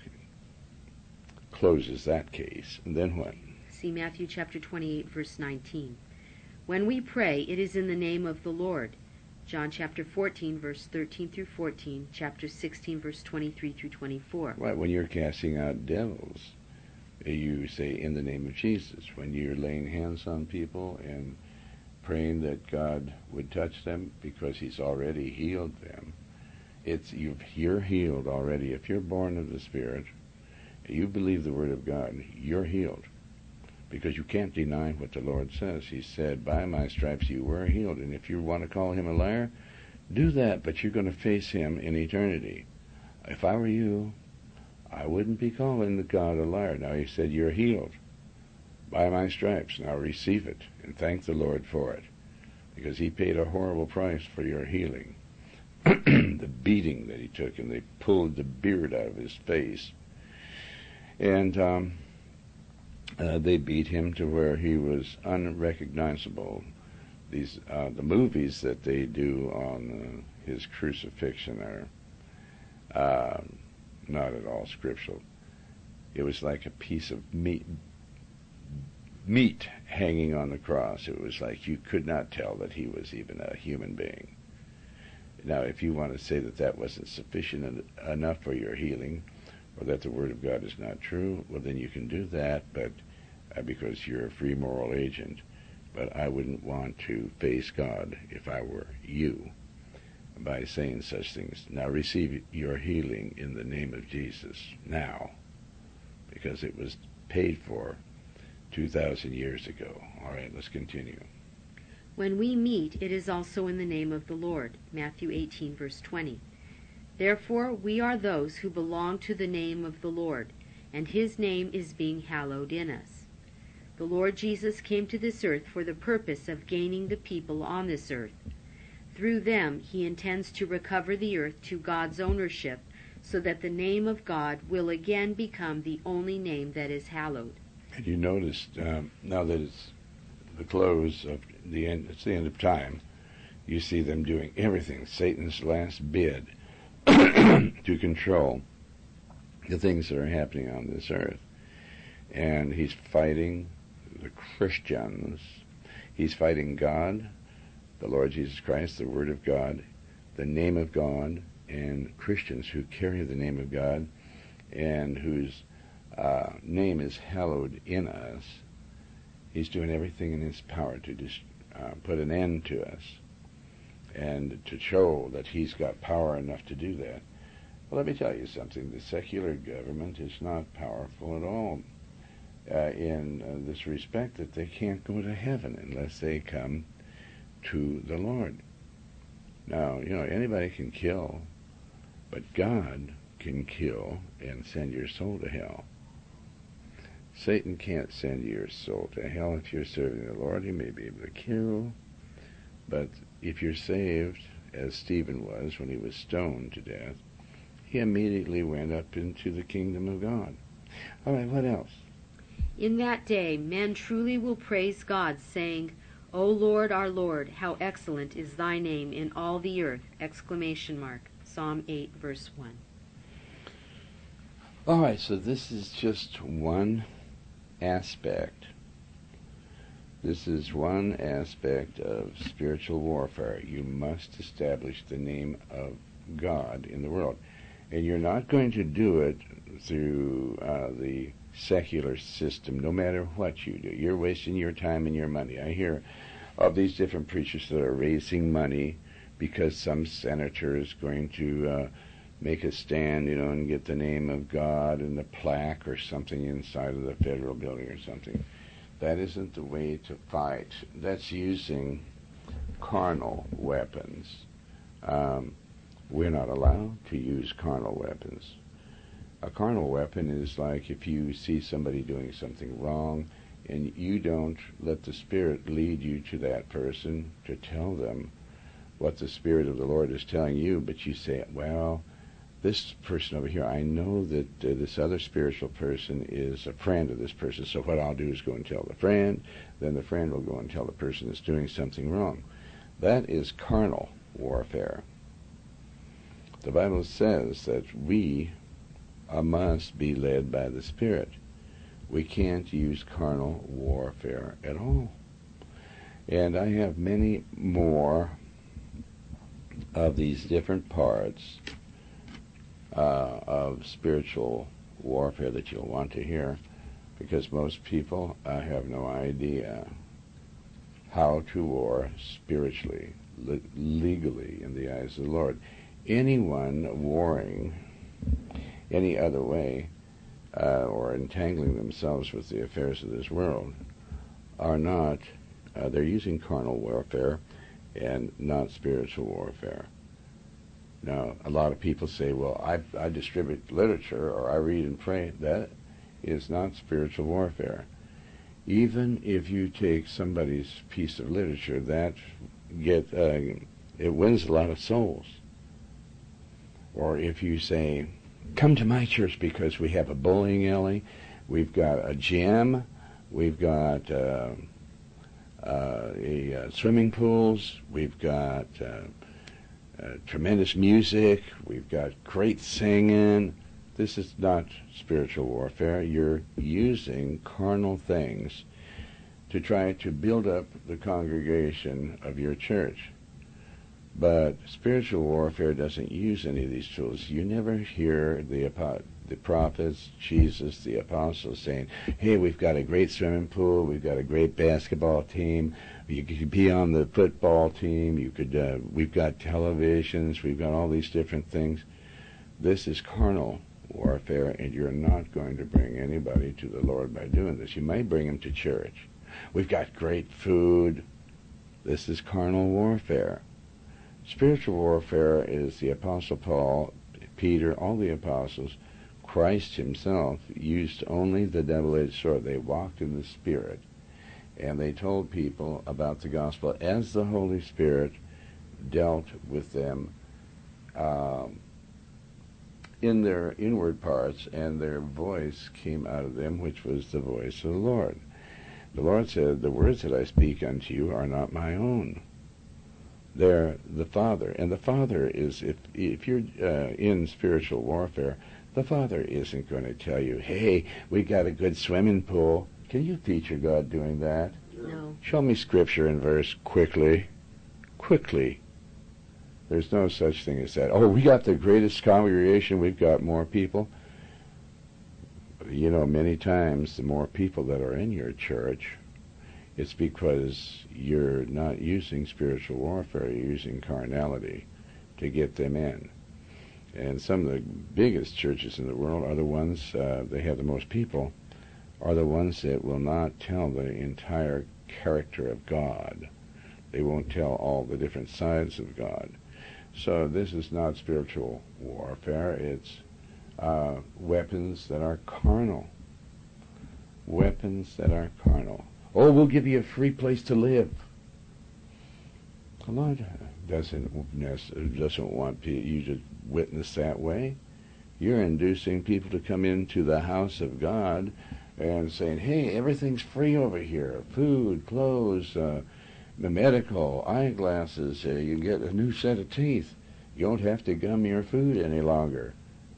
closes that case. And then what? See Matthew chapter 28, verse 19. When we pray, it is in the name of the Lord. John chapter 14, verse 13 through 14, chapter 16, verse 23 through 24. Right, when you're casting out devils, you say, in the name of Jesus. When you're laying hands on people and praying that God would touch them because he's already healed them, you're healed already. If you're born of the Spirit, you believe the Word of God, you're healed. Because you can't deny what the Lord says. He said, by my stripes you were healed. And if you want to call him a liar, do that, but you're going to face him in eternity. If I were you, I wouldn't be calling the God a liar. Now he said, you're healed by my stripes. Now receive it and thank the Lord for it. Because he paid a horrible price for your healing. The beating that he took, and they pulled the beard out of his face. And they beat him to where he was unrecognizable. The movies that they do on his crucifixion are not at all scriptural. It was like a piece of meat hanging on the cross. It was like you could not tell that he was even a human being. Now, if you want to say that that wasn't sufficient enough for your healing, or that the Word of God is not true, well, then you can do that, but because you're a free moral agent. But I wouldn't want to face God, if I were you, by saying such things. Now receive your healing in the name of Jesus now, because it was paid for 2,000 years ago. All right, let's continue. When we meet, it is also in the name of the Lord. Matthew 18, verse 20. Therefore we are those who belong to the name of the Lord, and his name is being hallowed in us. The Lord Jesus came to this earth for the purpose of gaining the people on this earth. Through them, he intends to recover the earth to God's ownership, so that the name of God will again become the only name that is hallowed. And you noticed, now that it's the close of the end, it's the end of time, you see them doing everything, Satan's last bid, to control the things that are happening on this earth. And he's fighting the Christians. He's fighting God, the Lord Jesus Christ, the Word of God, the name of God, and Christians who carry the name of God and whose name is hallowed in us. He's doing everything in his power to put an end to us and to show that he's got power enough to do that. Well, let me tell you something. The secular government is not powerful at all in this respect, that they can't go to heaven unless they come to the Lord. Now, anybody can kill, but God can kill and send your soul to hell. Satan can't send your soul to hell. If you're serving the Lord, he may be able to kill, but if you're saved, as Stephen was when he was stoned to death, he immediately went up into the kingdom of God. All right, what else? In that day, men truly will praise God, saying, O Lord, our Lord, how excellent is thy name in all the earth! ! Psalm 8, verse 1. All right, so this is just one aspect. This is one aspect of spiritual warfare. You must establish the name of God in the world. And you're not going to do it through the secular system, no matter what you do. You're wasting your time and your money. I hear of these different preachers that are raising money because some senator is going to make a stand, and get the name of God and the plaque or something inside of the federal building or something. That isn't the way to fight. That's using carnal weapons. We're not allowed to use carnal weapons. A carnal weapon is like if you see somebody doing something wrong and you don't let the Spirit lead you to that person to tell them what the Spirit of the Lord is telling you, but you say, well, this person over here, I know that this other spiritual person is a friend of this person, so what I'll do is go and tell the friend, then the friend will go and tell the person that's doing something wrong. That is carnal warfare. The Bible says that we must be led by the Spirit. We can't use carnal warfare at all. And I have many more of these different parts of spiritual warfare that you'll want to hear, because most people have no idea how to war spiritually, legally, in the eyes of the Lord. Anyone warring any other way or entangling themselves with the affairs of this world are not, they're using carnal warfare and not spiritual warfare. Now, a lot of people say, well, I distribute literature or I read and pray. That is not spiritual warfare. Even if you take somebody's piece of literature, that it wins a lot of souls. Or if you say, come to my church because we have a bowling alley, we've got a gym, we've got swimming pools, we've got tremendous music, we've got great singing. This is not spiritual warfare. You're using carnal things to try to build up the congregation of your church. But spiritual warfare doesn't use any of these tools. You never hear the prophets, Jesus, the apostles saying, hey, we've got a great swimming pool, we've got a great basketball team, you could be on the football team, we've got televisions, we've got all these different things. This is carnal warfare, and you're not going to bring anybody to the Lord by doing this. You may bring them to church. We've got great food. This is carnal warfare. Spiritual warfare is the Apostle Paul, Peter, all the apostles, Christ himself used only the double-edged sword. They walked in the Spirit, and they told people about the gospel as the Holy Spirit dealt with them in their inward parts, and their voice came out of them, which was the voice of the Lord. The Lord said, the words that I speak unto you are not my own. They're the Father. And the Father is, if you're in spiritual warfare, the Father isn't going to tell you, hey, we got a good swimming pool. Can you feature God doing that? No. Show me scripture and verse quickly. Quickly. There's no such thing as that. Oh, we got the greatest congregation. We've got more people. You know, many times the more people that are in your church, it's because you're not using spiritual warfare. You're using carnality to get them in. And some of the biggest churches in the world are the ones, they have the most people, are the ones that will not tell the entire character of God. They won't tell all the different sides of God. So this is not spiritual warfare. It's weapons that are carnal. Weapons that are carnal. Oh, we'll give you a free place to live. The Lord doesn't want you to witness that way. You're inducing people to come into the house of God and saying, hey, everything's free over here. Food, clothes, medical, eyeglasses, you get a new set of teeth. You don't have to gum your food any longer.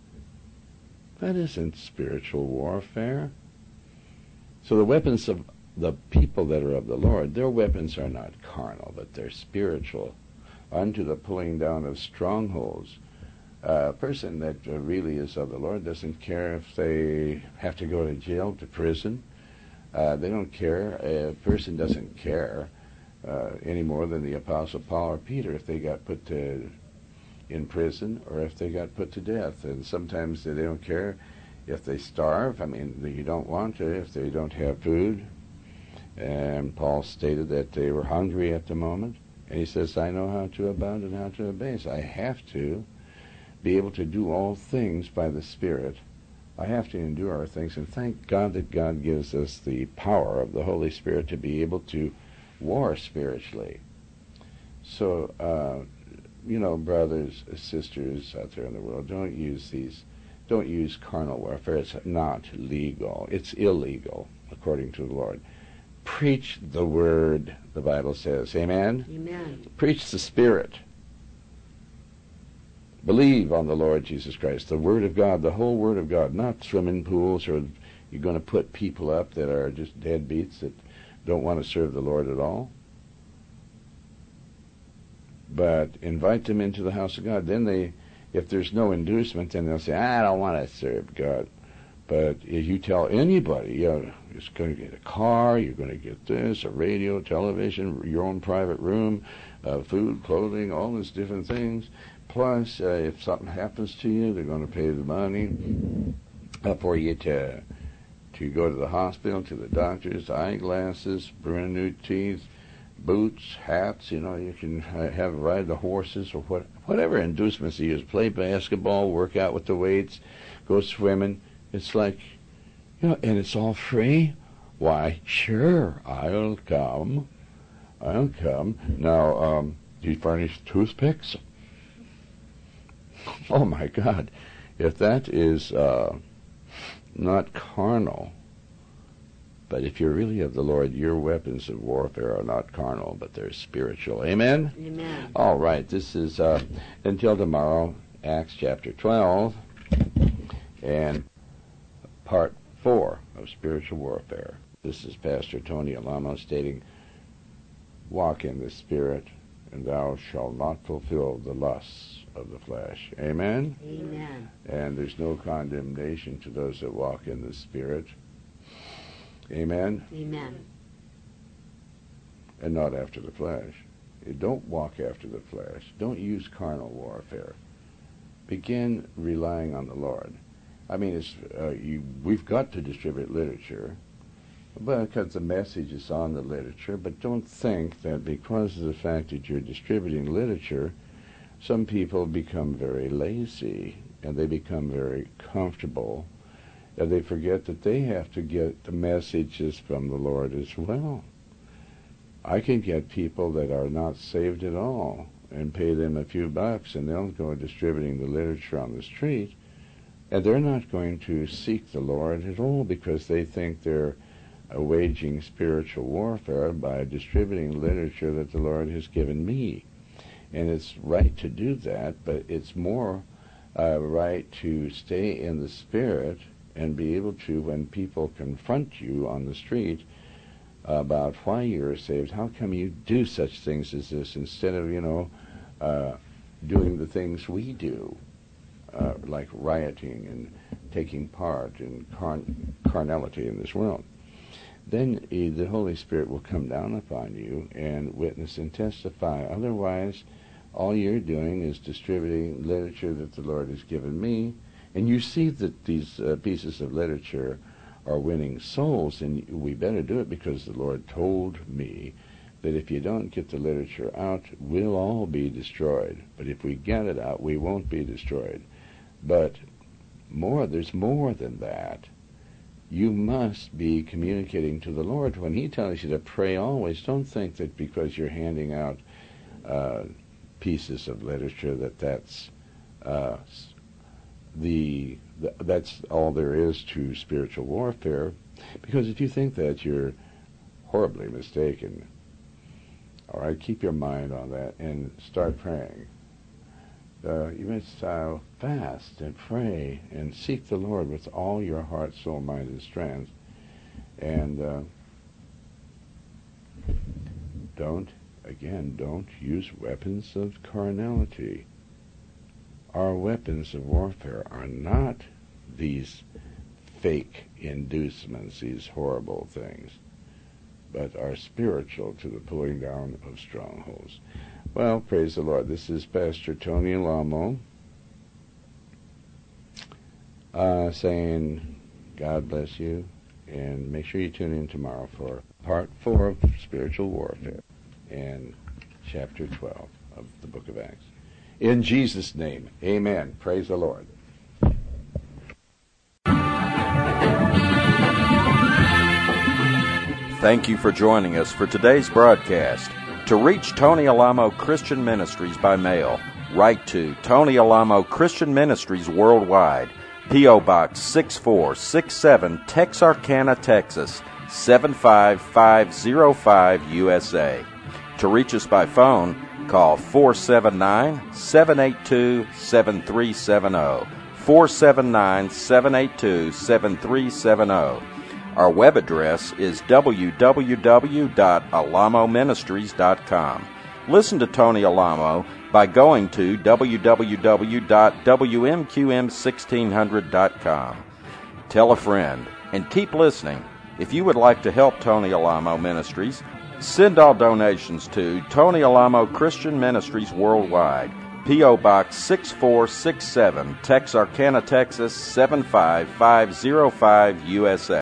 That isn't spiritual warfare. So the weapons of the people that are of the Lord, their weapons are not carnal, but they're spiritual, unto the pulling down of strongholds. A person that really is of the Lord doesn't care if they have to go to jail, to prison. They don't care. A person doesn't care any more than the Apostle Paul or Peter if they got put in prison or if they got put to death. And sometimes they don't care if they starve. I mean, you don't want to if they don't have food. And Paul stated that they were hungry at the moment. And he says, I know how to abound and how to abase. I have to be able to do all things by the Spirit. I have to endure our things. And thank God that God gives us the power of the Holy Spirit to be able to war spiritually. So, brothers, sisters out there in the world, don't use carnal warfare. It's not legal. It's illegal, according to the Lord. Preach the Word, the Bible says. Amen? Amen. Preach the Spirit. Believe on the Lord Jesus Christ, the Word of God, the whole Word of God, not swimming pools, or you're going to put people up that are just deadbeats that don't want to serve the Lord at all. but invite them into the house of God. Then if there's no inducement, then they'll say, I don't want to serve God. But if you tell anybody, you're going to get a car, you're going to get this, a radio, television, your own private room, food, clothing, all these different things. Plus, if something happens to you, they're going to pay the money for you to go to the hospital, to the doctors, eyeglasses, brand new teeth, boots, hats. You can ride the horses or whatever inducements you use. Play basketball, work out with the weights, go swimming. It's like, and it's all free. Why, sure, I'll come. Now, do you furnish toothpicks? Oh my God, if that is not carnal, but if you're really of the Lord, your weapons of warfare are not carnal, but they're spiritual. Amen? Amen. All right, this is, until tomorrow, Acts chapter 12, and part 4 of spiritual warfare. This is Pastor Tony Alamo stating, walk in the Spirit, and thou shalt not fulfill the lusts of the flesh. Amen? Amen. And there's no condemnation to those that walk in the Spirit. Amen? Amen. And not after the flesh. You don't walk after the flesh. Don't use carnal warfare. Begin relying on the Lord. I mean, we've got to distribute literature, because the message is on the literature, but don't think that because of the fact that you're distributing literature, some people become very lazy, and they become very comfortable, and they forget that they have to get the messages from the Lord as well. I can get people that are not saved at all and pay them a few bucks, and they'll go distributing the literature on the street, and they're not going to seek the Lord at all because they think they're waging spiritual warfare by distributing literature that the Lord has given me. And it's right to do that, but it's more right to stay in the Spirit and be able to, when people confront you on the street about why you're saved, how come you do such things as this instead of, doing the things we do, like rioting and taking part in carnality in this world. Then the Holy Spirit will come down upon you and witness and testify. Otherwise, all you're doing is distributing literature that the Lord has given me, and you see that these pieces of literature are winning souls, and we better do it because the Lord told me that if you don't get the literature out, we'll all be destroyed. But if we get it out, we won't be destroyed. But there's more than that. You must be communicating to the Lord. When He tells you to pray always, don't think that because you're handing out pieces of literature that's all there is to spiritual warfare. Because if you think that, you're horribly mistaken. All right, keep your mind on that and start praying. You must fast and pray and seek the Lord with all your heart, soul, mind, and strength. And don't use weapons of carnality. Our weapons of warfare are not these fake inducements, these horrible things, but are spiritual to the pulling down of strongholds. Well, praise the Lord. This is Pastor Tony Alamo saying, God bless you, and make sure you tune in tomorrow for part 4 of Spiritual Warfare and chapter 12 of the book of Acts. In Jesus' name, amen. Praise the Lord. Thank you for joining us for today's broadcast. To reach Tony Alamo Christian Ministries by mail, write to Tony Alamo Christian Ministries Worldwide, P.O. Box 6467, Texarkana, Texas, 75505, USA. To reach us by phone, call 479-782-7370, 479-782-7370. Our web address is www.alamoministries.com. Listen to Tony Alamo by going to www.wmqm1600.com. Tell a friend, and keep listening. If you would like to help Tony Alamo Ministries, send all donations to Tony Alamo Christian Ministries Worldwide, P.O. Box 6467, Texarkana, Texas 75505, USA.